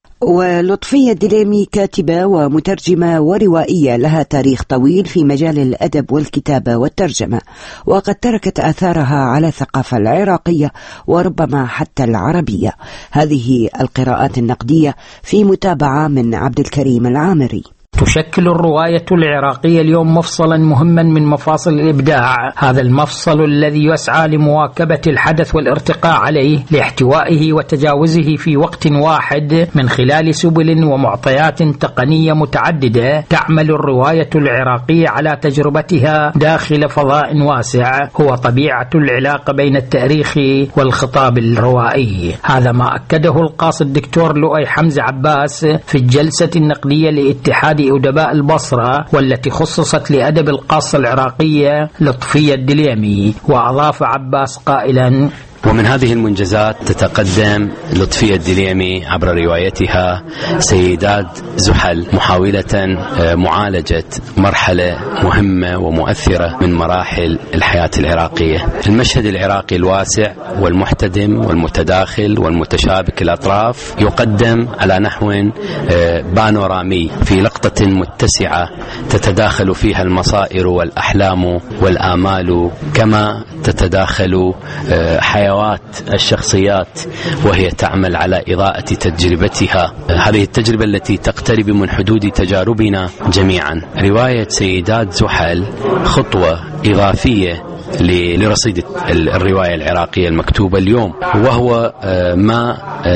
ولطفية الدليمي كاتبة ومترجمة وروائية لها تاريخ طويل في مجال الأدب والكتابة والترجمة، وقد تركت آثارها على الثقافة العراقية وربما حتى العربية. هذه القراءات النقدية في متابعة من عبد الكريم العامري. تشكل الرواية العراقية اليوم مفصلا مهما من مفاصل الإبداع، هذا المفصل الذي يسعى لمواكبة الحدث والارتقاء عليه لاحتوائه وتجاوزه في وقت واحد من خلال سبل ومعطيات تقنية متعددة. تعمل الرواية العراقية على تجربتها داخل فضاء واسع هو طبيعة العلاقة بين التاريخ والخطاب الروائي. هذا ما أكده القاصي الدكتور لؤي حمزة عباس في الجلسة النقدية لاتحاد أدباء البصرة والتي خصصت لأدب القاصة العراقية لطفية الدليمي. وأضاف عباس قائلا: ومن هذه المنجزات تتقدم لطفية الدليمي عبر روايتها سيدات زحل محاولة معالجة مرحلة مهمة ومؤثرة من مراحل الحياة العراقية. المشهد العراقي الواسع والمحتدم والمتداخل والمتشابك الأطراف يقدم على نحو بانورامي في لقطة متسعة تتداخل فيها المصائر والأحلام والآمال، كما تتداخل حياة الشخصيات وهي تعمل على إضاءة تجربتها، هذه التجربة التي تقترب من حدود تجاربنا جميعا. رواية سيدات زحل خطوة إضافية لرصيد الرواية العراقية المكتوبة اليوم، وهو ما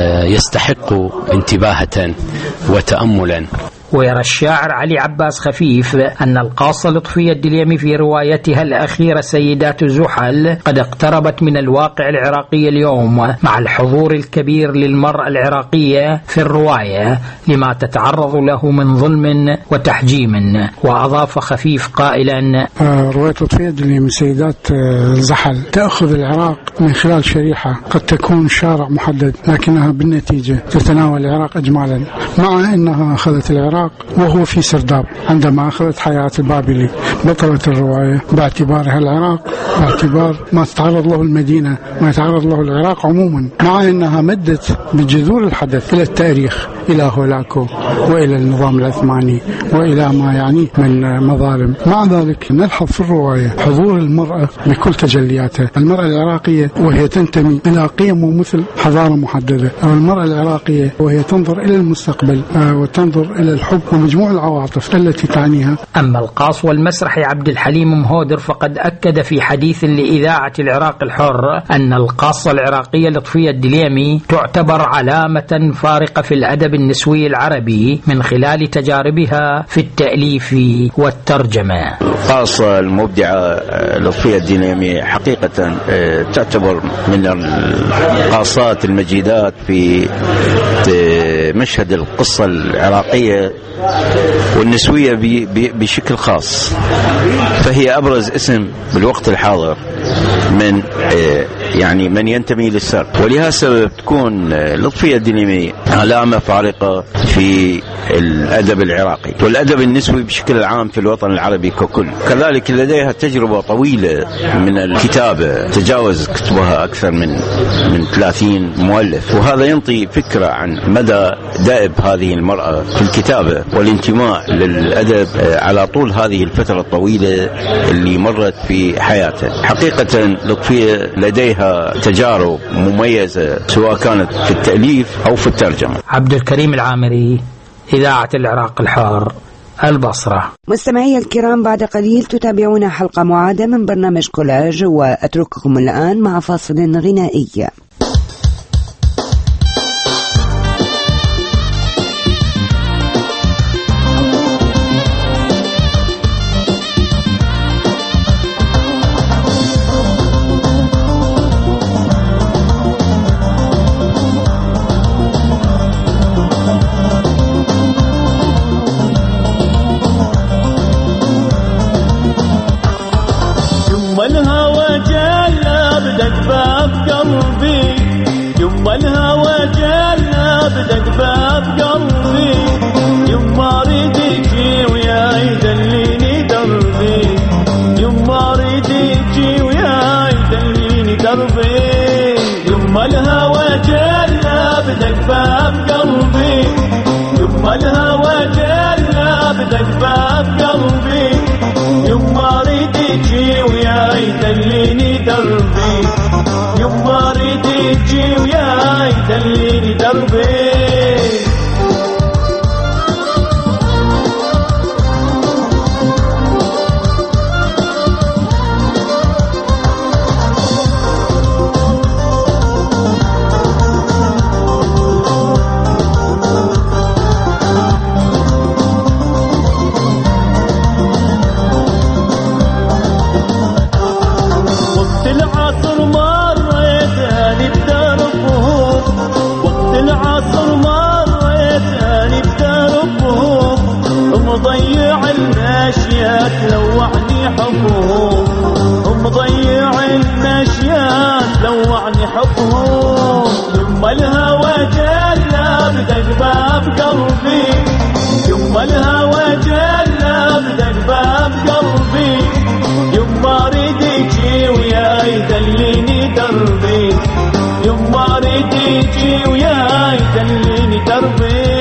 يستحق انتباهة وتأملا. ويرى الشاعر علي عباس خفيف أن القاصة لطفية الدليمي في روايتها الأخيرة سيدات زحل قد اقتربت من الواقع العراقي اليوم، مع الحضور الكبير للمرأة العراقية في الرواية لما تتعرض له من ظلم وتحجيم. وأضاف خفيف قائلا: رواية لطفية الدليمي سيدات زحل تأخذ العراق من خلال شريحة قد تكون شارع محدد، لكنها بالنتيجة تتناول العراق أجمالا، مع أنها أخذت العراق وهو في سرداب عندما أخذت حياة البابلي بطلة الرواية باعتبارها العراق، باعتبار ما تتعرض له المدينة، ما يتعرض له العراق عموما، مع أنها مدت بجذور الحدث إلى التاريخ، إلى هولاكو وإلى النظام العثماني وإلى ما يعني من مظالم. مع ذلك نلحظ في الرواية حضور المرأة بكل تجلياتها، المرأة العراقية وهي تنتمي إلى قيم ومثل حضارة محددة، أو المرأة العراقية وهي تنظر إلى المستقبل وتنظر إلى الحب ومجموع العواطف التي تعنيها. أما القاص والمسرحي عبد الحليم مهودر فقد أكد في حديث لإذاعة العراق الحر أن القاصة العراقية لطفية الدليمي تعتبر علامة فارقة في الأدب النسوي العربي من خلال تجاربها في التأليف والترجمة. القاصة المبدعة لطفية الدليمي حقيقة تعتبر من القاصات المجيدات في مشهد القصة العراقية والنسوية بشكل خاص، فهي أبرز اسم بالوقت الحاضر من يعني من ينتمي للسرد، ولهذا السبب تكون لطفية الدليمي علامة فارقة في الأدب العراقي والأدب النسوي بشكل عام في الوطن العربي ككل. كذلك لديها تجربة طويلة من الكتابة، تجاوز كتبها أكثر من من ثلاثين مؤلف، وهذا ينطي فكرة عن مدى دأب هذه المرأة في الكتابة والانتماء للأدب على طول هذه الفترة الطويلة اللي مرت في حياتها. حقيقة لطفية لديها تجارب مميزة سواء كانت في التأليف أو في الترجمة. عبد الكريم العامري، إذاعة العراق الحار، البصرة. مستمعي الكرام، بعد قليل تتابعون حلقة معادة من برنامج كولاج، وأترككم الآن مع فاصل غنائي. يما الهوى جلى بدق باب قلبي، يما الهوى جلى بدق باب قلبي، يما اريد يجي وياي يدليني دربي، يما اريد يجي وياي يدليني دربي. مضيع الماشيات لوعني حبهم، مضيع الماشيات لوعني حبهم. يما الهوى جلى بدق باب قلبي، يما الهوى جلى بدق باب قلبي، يما اريد يجي وياي يدليني دربي، يما اريد يجي وياي يدليني دربي.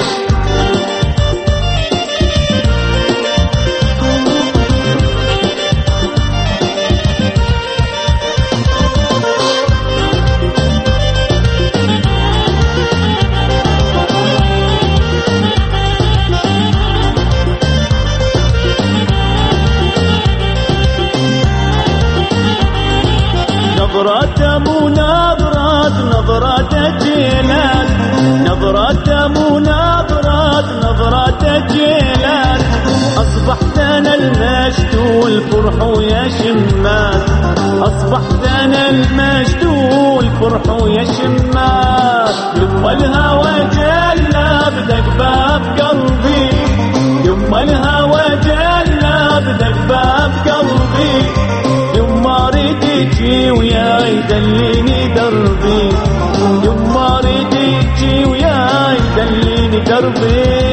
نظرة مو نظرات نظرات جيلات، نظرة مو نظرات نظرات جيلات، أصبحت أنا المشتول فرح ويا شمات، أصبحت أنا المشتول فرح ويا شمات. يما الهوى جلى بدق باب قلبي، يما الهوى جلى بدق باب قلبي، يما اريد يجي وياي يدليني دربي، يما اريد يجي وياي يدليني دربي.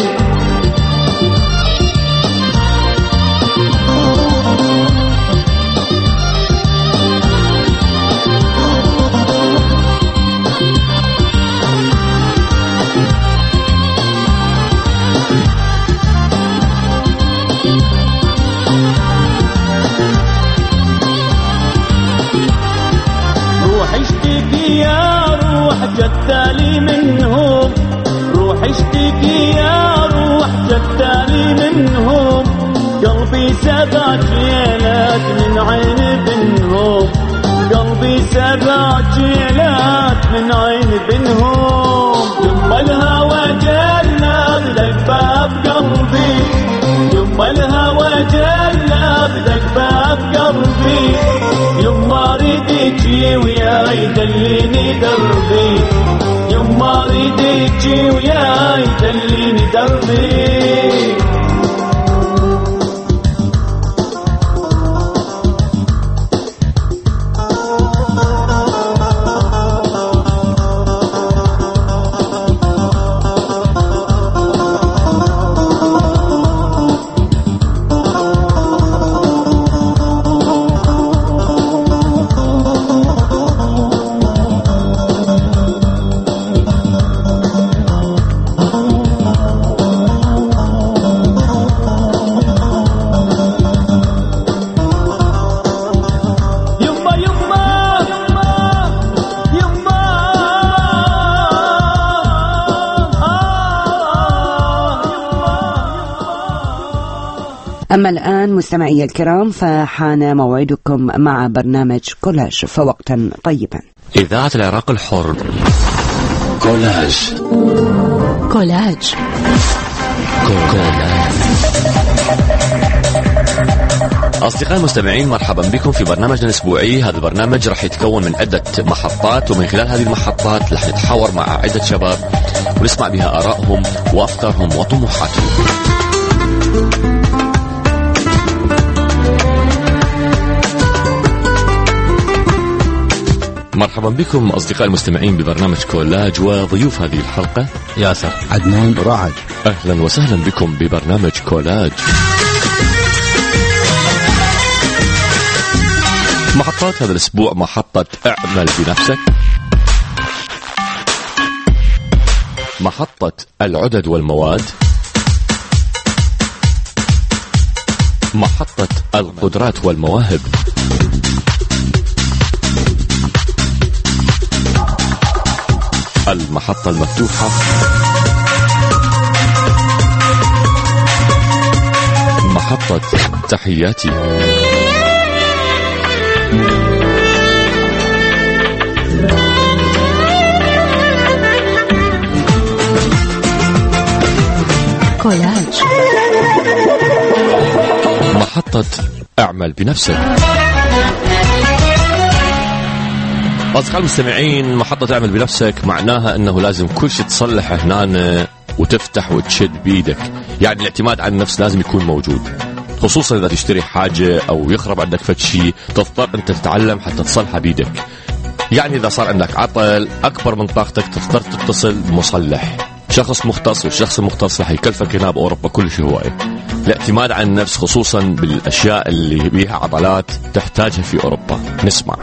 يا روح جدالي منهم، روح اشتكي يا روح جدالي منهم، قلبي سبع جيلات من عين بنهم، قلبي سبع جيلات من عين بنهم. يما الهوى جلى بدق باب قلبي، يما الهوى جلى بدق باب قلبي، يما اريد يجي وياي يدليني دربي، يما اريد يجي وياي يدليني دربي. أما الآن مستمعي الكرام فحان موعدكم مع برنامج كولاج، فوقتا طيبا. إذاعة العراق الحر. كولاج كولاج كولاج. أصدقائي المستمعين، مرحبا بكم في برنامجنا الأسبوعي. هذا البرنامج راح يتكون من عدة محطات، ومن خلال هذه المحطات راح نتحاور مع عدة شباب ونسمع بها آرائهم وأفكارهم وطموحاتهم. مرحبا بكم أصدقائي المستمعين ببرنامج كولاج، وضيوف هذه الحلقة ياسر، عدنان، رعد. أهلا وسهلا بكم ببرنامج كولاج. محطات هذا الأسبوع: محطة اعمل بنفسك، محطة العدد والمواد، محطة القدرات والمواهب، المحطة المفتوحة، محطة تحياتي. كولاج. محطة اعمل بنفسك. أصدقائي المستمعين، محطة اعمل بنفسك معناها أنه لازم كل شيء تصلح هنا وتفتح وتشد بيدك. يعني الاعتماد على النفس لازم يكون موجود، خصوصا إذا تشتري حاجة أو يخرب عندك فد شيء تضطر أنت تتعلم حتى تصلحها بيدك. يعني إذا صار عندك عطل أكبر من طاقتك تضطر تتصل بمصلح، شخص مختص، والشخص المختص رح يكلفك هنا بأوروبا كل شيء هواية. الاعتماد على النفس خصوصا بالأشياء اللي بيها عضلات تحتاجها في أوروبا. نسمع.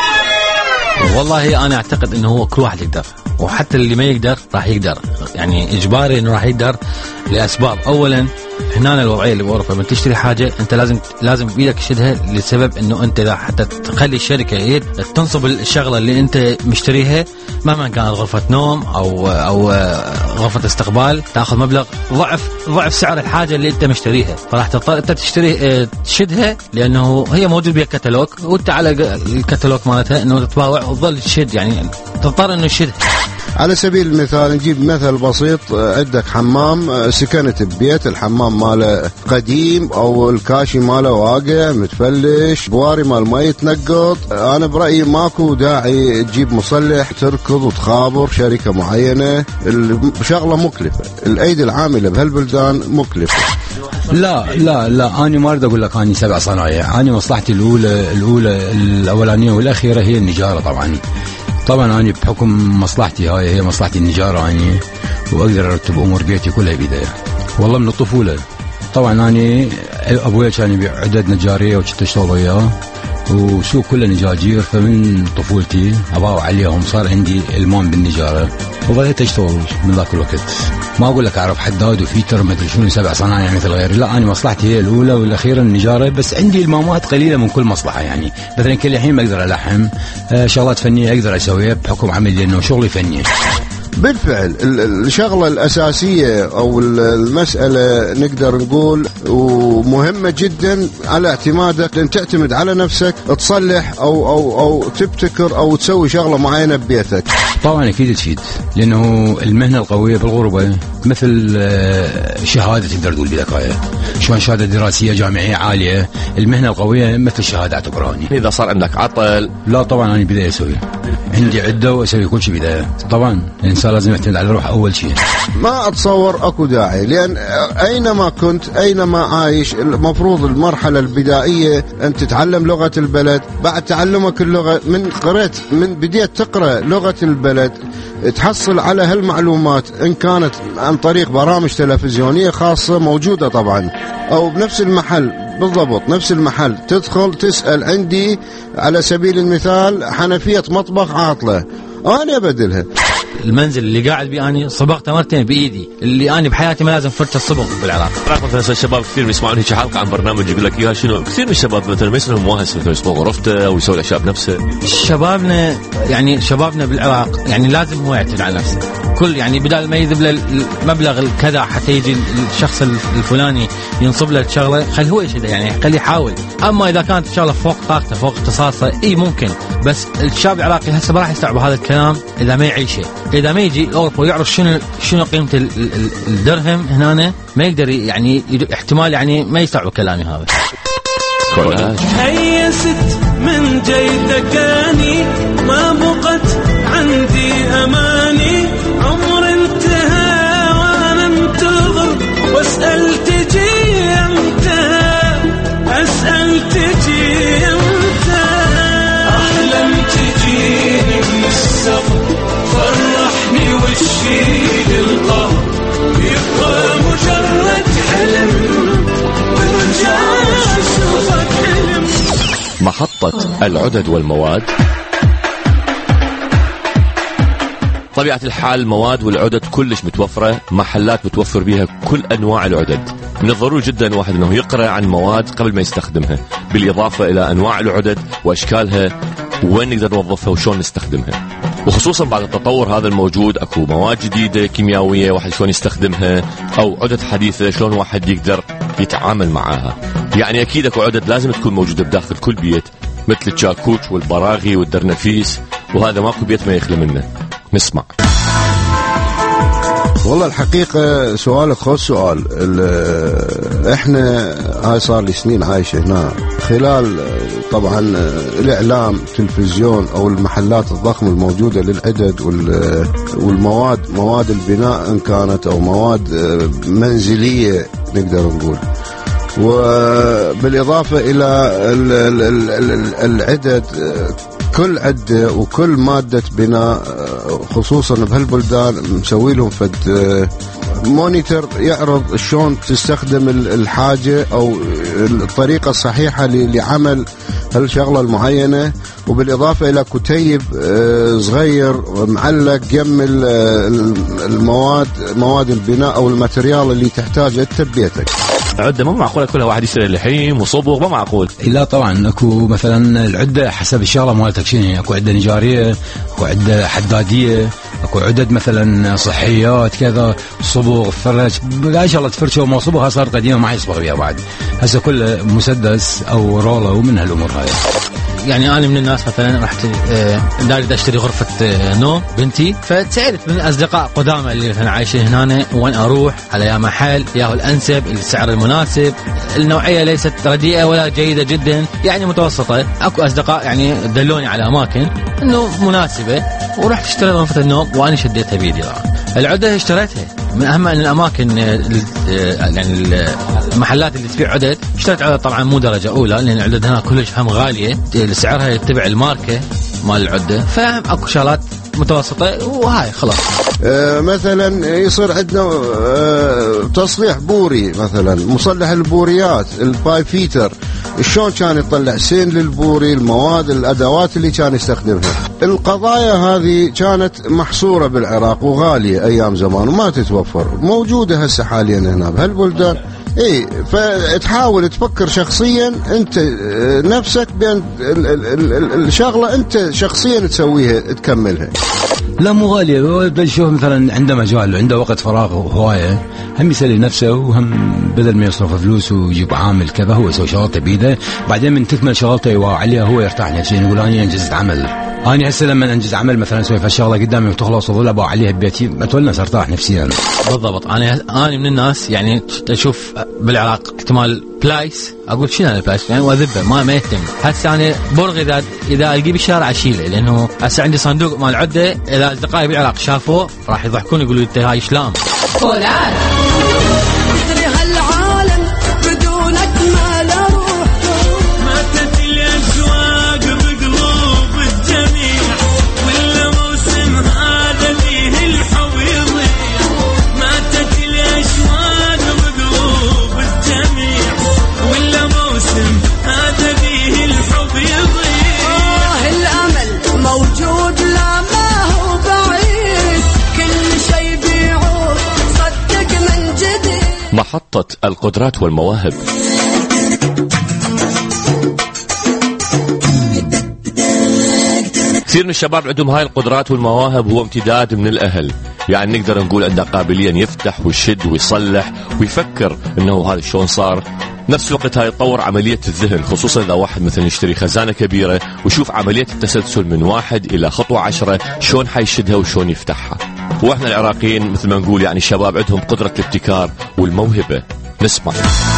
والله أنا أعتقد إنه هو كل واحد يقدر، وحتى اللي ما يقدر راح يقدر، يعني إجباري إنه راح يقدر لأسباب. أولا هنا الوضعية اللي بأوروبا لما تشتري حاجة أنت لازم لازم بإيدك تشدها، لسبب إنه أنت حتى تخلي الشركة تنصب الشغلة اللي أنت مشتريها مهما كانت غرفة نوم أو أو غرفة استقبال، تأخذ مبلغ ضعف ضعف سعر الحاجة اللي أنت مشتريها، فراح تضطر أنت تشتري تشدها لأنه هي موجود بها كتالوج، وأنت على الكتالوج مالتها إنه تتباوع وتظل تشد، يعني تضطر إنه تشدها. على سبيل المثال نجيب مثل بسيط، عندك حمام سكنت ببيت، الحمام ماله قديم او الكاشي ماله واقع متفلش، بواري مال ما يتنقط. انا برأيي ماكو داعي تجيب مصلح تركض وتخابر شركة معينة، شغلة مكلفة، الايدي العاملة بهالبلدان مكلفة. لا لا لا أنا ما أريد أقول لك أني سبع صنايع، أنا مصلحتي الأولى الأولى الأولانية والأخيرة هي النجارة. طبعا طبعا أنا بحكم مصلحتي هاي هي مصلحتي النجارة يعني، وأقدر أرتب أمور بيتي كلها بيدي والله من الطفولة. طبعا أنا أبويا كان يبيع عدد نجارية وكنت أشتغل وياه، وسوق كله نجاجير، فمن طفولتي أباوع عليهم صار عندي إلمام بالنجارة، وظليت أشتغل من ذاك الوقت. ما أقول لك أعرف حداد وفيتر ما أدري شنو سبع صنايع مثل غيري، لا أنا مصلحتي هي الأولى والأخيرة النجارة، بس عندي المامات قليلة من كل مصلحة. يعني مثلا كل الحين ما أقدر ألحم، شغلات فنية أقدر أسويها بحكم عملي لأنه شغلي فني. بالفعل الشغلة الأساسية أو المسألة نقدر نقول ومهمة جدا على اعتمادك، لأن تعتمد على نفسك تصلح أو أو أو تبتكر أو تسوي شغلة معينة ببيتك. طبعا أكيد تفيد، لأنه المهنة القوية بالغربة مثل شهادة تقدر تقول بذكاء، شلون شهادة دراسية جامعية عالية، المهنة القوية مثل شهادة اعتبراني. إذا صار عندك عطل، لا طبعا أنا بداية أسوي، عندي عدة وأسوي كل شيء بداية. طبعا الإنسان لازم يعتمد على روحه أول شيء. ما أتصور أكو داعي، لأن أينما كنت أينما عايش المفروض المرحلة البدائية أن تتعلم لغة البلد. بعد تعلمك اللغة من قرأت من بديت تقرأ لغة البلد تحصل على هالمعلومات، إن كانت عن طريق برامج تلفزيونية خاصة موجودة طبعا، أو بنفس المحل بالضبط نفس المحل تدخل تسأل عندي على سبيل المثال حنفية مطبخ عاطلة أنا أبدلها. المنزل اللي قاعد بيه أنا صبغته مرتين بإيدي، اللي أنا بحياتي ما لازم فرشة الصبغ بالعراق. مثلا الشباب كثير بيسمعون هيك حلقة عن برنامج يقول لك إياها شنو، كثير من الشباب مثلا ما يصير مواهس مثلا يصبغ غرفته أو يسوي الأشياء بنفسه. شبابنا يعني شبابنا بالعراق يعني لازم هو يعتمد على نفسه، كل يعني بدال ما يذب له المبلغ الكذا حتى يجي الشخص الفلاني ينصب له الشغلة، خليه هو يشده، يعني خليه يحاول. أما إذا كانت الشغلة فوق طاقته فوق اختصاصه إيه ممكن، بس الشاب العراقي هسه ما راح يستوعب هذا الكلام إذا ما يعيشه، إذا ما يجي أوروبا ويعرف شنو شنو قيمة الدرهم هنا ما يقدر يعني احتمال يعني ما يستوعب كلامي هذا. هيست من جيتك أني ما بقت عندي أماني، عمر انتهى وأنا انتظر وأسأل تجي أمتى، أسأل تجي أمتى، أحلم تجيني من السفر فرحني والشي للقهر، يبقى مجرد حلم ورجع أشوفك حلم. محطة العدد والمواد، طبيعة الحال المواد والعدد كلش متوفرة، محلات متوفر بها كل أنواع العدد. من الضروري جدا الواحد أنه يقرأ عن مواد قبل ما يستخدمها، بالإضافة إلى أنواع العدد وأشكالها وين نقدر نوظفها وشون نستخدمها. وخصوصا بعد التطور هذا الموجود أكو مواد جديدة كيميائية واحد شلون يستخدمها، أو عدد حديثة شلون واحد يقدر يتعامل معها. يعني أكيد أكو عدد لازم تكون موجودة بداخل كل بيت، مثل الشاكوش والبراغي والدرنفيس، وهذا ماكو بيت ما يخلى منه. نسمع. والله الحقيقة سؤالك خوش سؤال. احنا هاي صار لي سنين عايش هنا، خلال طبعا الاعلام تلفزيون او المحلات الضخمة الموجودة للعدد والمواد، مواد البناء ان كانت او مواد منزلية نقدر نقول، وبالاضافة الى العدد، كل عدة وكل مادة بناء خصوصا بهالبلدان مسوي لهم فد مونيتر يعرض شلون تستخدم الحاجة أو الطريقة الصحيحة لعمل هالشغلة المعينة، وبالإضافة إلى كتيب صغير معلق يم المواد، مواد البناء أو الماتريال اللي تحتاجه تبيتك. عدة مو معقولة كلها واحد يشتري لحيم وصبغ، ما معقول. لا طبعا اكو مثلا العدة حسب الشغلة مالتك شنو، اكو عدة نجارية، اكو عدة حدادية، اكو عدد مثلا صحيات كذا، صبغ، فرش، اي شغلة تفرشه وما صبغها صار قديمة ما يصبغ بها بعد، هسه كله مسدس او رولة ومن هالامور هاي. يعني أنا من الناس مثلا رحت داري أشتري غرفة نوم بنتي، فتسألت من أصدقاء قدامى اللي مثلا عايشين هنا وين أروح على يا محل ياهو الأنسب، السعر المناسب، النوعية ليست رديئة ولا جيدة جدا، يعني متوسطة. أكو أصدقاء يعني دلوني على أماكن إنه مناسبة، ورحت اشتريت غرفة النوم وأنا شديتها بيدي. العدة اشتريتها من أهم أن الأماكن يعني المحلات اللي تبيع عدد، اشتريت عدد طبعا مو درجة أولى لأن العدد هنا كلش هم غالية، سعرها يتبع الماركة مال العدة، فهم أكو شغلات متوسطة وهاي خلاص. آه مثلا يصير عندنا آه تصليح بوري، مثلا مصلح البوريات، البايب فيتر، شلون كان يطلع سين للبوري، المواد، الأدوات اللي كان يستخدمها. القضايا هذه كانت محصورة بالعراق وغالية أيام زمان وما تتوفر، موجودة هسه حاليا هنا بهالبلدان. ايه فتحاول تفكر شخصيا انت نفسك بين الشغله انت شخصيا تسويها تكملها. لا مو غاليه، بشوف مثلا عنده مجال وعنده وقت فراغ وهوايه، هم يسلي نفسه وهم بدل ما يصرف فلوس ويجيب عامل كذا هو يسوي شغلته بيده، بعدين من تكمل شغلته يوعى عليها هو يرتاح نفسيا، يقول انا انجزت عمل. أنا هسه لما أنجز عمل مثلا أسوي فالشغلة قدامي وتخلص وظل أبغى عليها ببيتي أتونس أرتاح نفسيا. بالضبط. أنا أنا من الناس يعني أشوف بالعراق احتمال بلايس أقول شنو هذا البلايس يعني وأذبه ما ما يهتم. هسه أنا برغي إذا إذا ألقي بالشارع أشيله، لأنه هسه عندي صندوق مال عدة، إذا أصدقائي بالعراق شافوه راح يضحكون يقولوا أنت هاي شلام. كولات تدري هالعالم بدونك ما له روح، ماتت الأشواق بقلوب الجميع، ولا موسم هذا فيه الحب يضيع، ماتت الأشواق بقلوب الجميع، ولا موسم هذا فيه الحب يضيع. آه الأمل موجود لا ما هو بعيد، كل شيء بيعود صدق من جديد. محطة القدرات والمواهب. كثير من الشباب عندهم هاي القدرات والمواهب، هو امتداد من الأهل، يعني نقدر نقول عنده قابلية يفتح ويشد ويصلح ويفكر انه هذا شلون صار. نفس الوقت هاي يطور عملية الذهن، خصوصا إذا واحد مثلا يشتري خزانة كبيرة ويشوف عملية التسلسل من واحد إلى خطوة عشرة شلون حيشدها وشلون يفتحها. وإحنا العراقيين مثل ما نقول يعني الشباب عندهم قدرة الابتكار والموهبة. نسمع.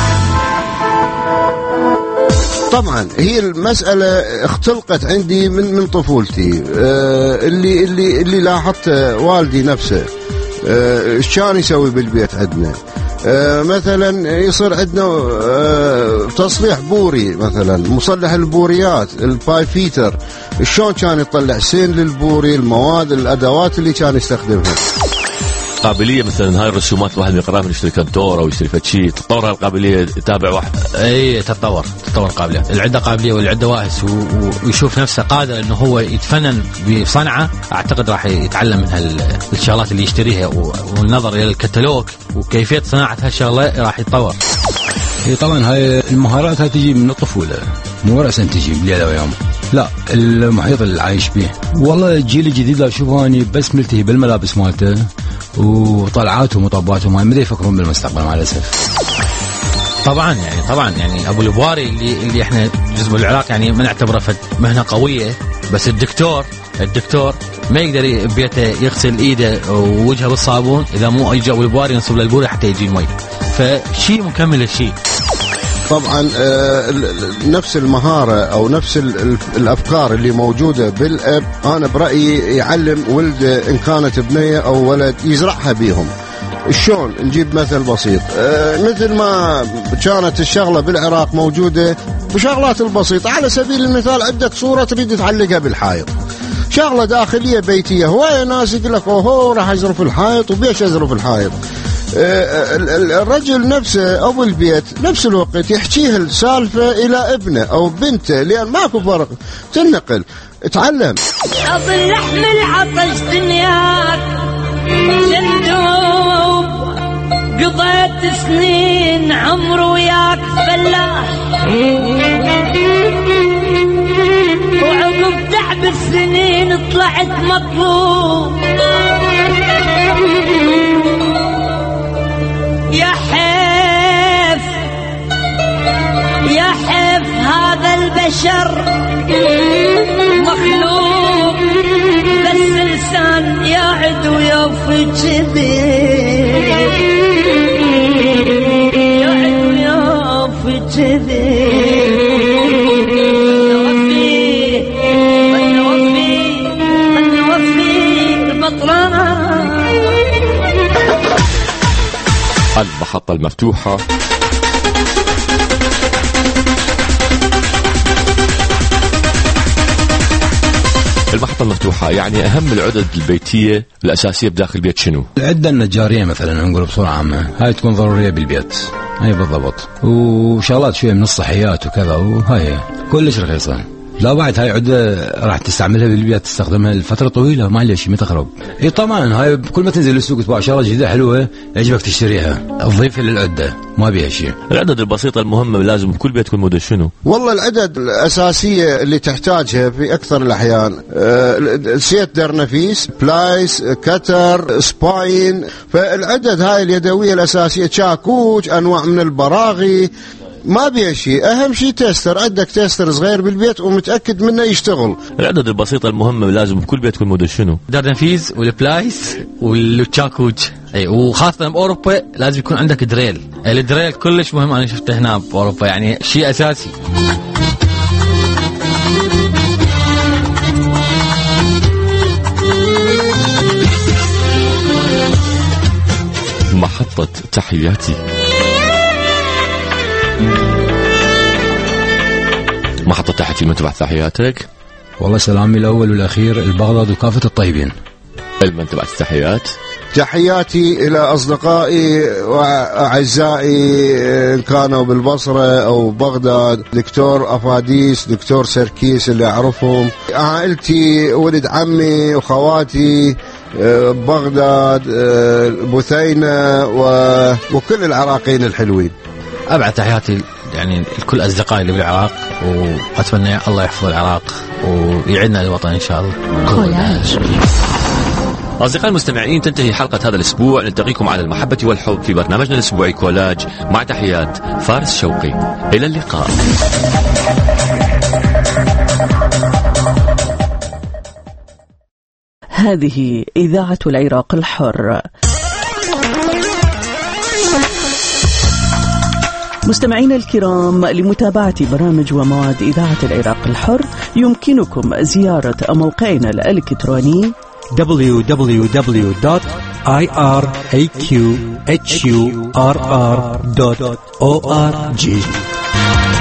طبعا هي المسألة اختلقت عندي من من طفولتي، آه اللي اللي اللي لاحظت والدي نفسه ايش آه كان يسوي بالبيت عندنا. آه مثلا يصير عندنا آه تصليح بوري، مثلا مصلح البوريات، البايب فيتر، شلون كان يطلع سين للبوري، المواد، الادوات اللي كان يستخدمها. قابليه مثلا هاي الرسومات الواحد يقراها من يشتري كنتور او يشتري فتشي، تطور هاي القابليه يتابع واحد. اي تتطور تتطور قابليه، العده قابليه والعده واهس ويشوف نفسه قادر انه هو يتفنن بصنعه. اعتقد راح يتعلم من هالشغلات اللي يشتريها والنظر الى الكتالوج وكيفيه صناعه هالشغله راح يتطور. هي طبعا هاي المهارات هاي تجي من الطفوله، مو رأسا تجي بالليله ويوم، لا المحيط اللي عايش به. والله الجيل الجديد اشوفه اني بس ملتهي بالملابس مالته وطلعاتهم وطباتهم، ما يمدي يفكرون بالمستقبل مع الاسف. طبعا يعني طبعا يعني ابو البواري اللي اللي احنا جزء من العراق يعني ما نعتبره مهنه قويه، بس الدكتور الدكتور ما يقدر بيته يغسل ايده ووجهه بالصابون اذا مو يجي ابو البواري ينصب له البوري حتى يجي المي، فشيء مكمل الشيء. طبعا نفس المهارة أو نفس الأفكار اللي موجودة بالأب، أنا برأيي يعلم ولده إن كانت بنية أو ولد يزرعها بيهم. شلون؟ نجيب مثل بسيط، مثل ما كانت الشغلة بالعراق موجودة بشغلات البسيطة، على سبيل المثال عندك صورة تريد تعلقها بالحائط، شغلة داخلية بيتية، هواية ناس يقول لك أوه راح أزرف الحائط، وبيش أزرف الحائط؟ الرجل نفسه أبو البيت نفس الوقت يحكيه السالفة إلى ابنه أو بنته، لأن ماكو فرق، تنقل تعلم. أبو اللحم العطش دنياك جندوب، قضيت سنين عمر وياك فلاح، وعقب تعب السنين طلعت مطلوب. يا حيف يا حيف هذا البشر مخلوق، بس لسان يعد ويوفي كذب، يعد ويوفي كذب. نوفي نوفي نوفي البطلان. المحطة المفتوحة. المحطة المفتوحة يعني أهم العدد البيتية الأساسية بداخل البيت شنو؟ العدة النجارية مثلا نقول بصورة عامة، هاي تكون ضرورية بالبيت، هاي بالضبط، وشغلات شوية من الصحيات وكذا، وهاي كلش رخيصة. لا بعد هاي عدة راح تستعملها بالبيت، تستخدمها لفترة طويلة ما ليش ما تخرب. اي طبعا هاي كل ما تنزل السوق تباع شغلة جديدة حلوة يعجبك تشتريها، تضيفها للعدة ما بيها شيء. العدد البسيطة المهمة لازم كل بيت يكون موديل شنو؟ والله العدد الأساسية اللي تحتاجها في أكثر الأحيان أه سيت درنفيس، بلايس، كتر، سباين. فالعدد هاي اليدوية الأساسية، شاكوش، أنواع من البراغي، ما بيه شيء. أهم شيء تيستر، عندك تيستر صغير بالبيت ومتأكد منه يشتغل. العدد البسيطة المهمة لازم كل بيت يكون موديل شنو؟ درنفيز والبلايس والتشاكوج، اي وخاصة بأوروبا لازم يكون عندك دريل. الدريل كلش مهم، أنا شفته هنا بأوروبا يعني شيء أساسي. محطة تحياتي. محطة تحياتي، من تبعت تحياتك؟ والله سلامي الأول والأخير البغداد وكافة الطيبين. المن تبعت التحيات؟ تحياتي إلى أصدقائي وأعزائي إن كانوا بالبصرة أو بغداد، دكتور أفاديس، دكتور سركيس اللي أعرفهم، عائلتي، ولد عمي وخواتي بغداد، بثينة، وكل العراقيين الحلوين. أبعد تحياتي يعني لكل أصدقائي اللي بالعراق، وأتمنى الله يحفظ العراق ويعيننا للوطن إن شاء الله. كولاج. أصدقائي المستمعين، تنتهي حلقة هذا الأسبوع. نلتقيكم على المحبة والحب في برنامجنا الأسبوعي كولاج، مع تحيات فارس شوقي. إلى اللقاء. هذه إذاعة العراق الحر. مستمعينا الكرام، لمتابعة برامج ومواد إذاعة العراق الحر يمكنكم زيارة موقعنا الإلكتروني دبليو دبليو دبليو دوت آي آر إيه كيو إتش يو آر آر دوت أو آر جي.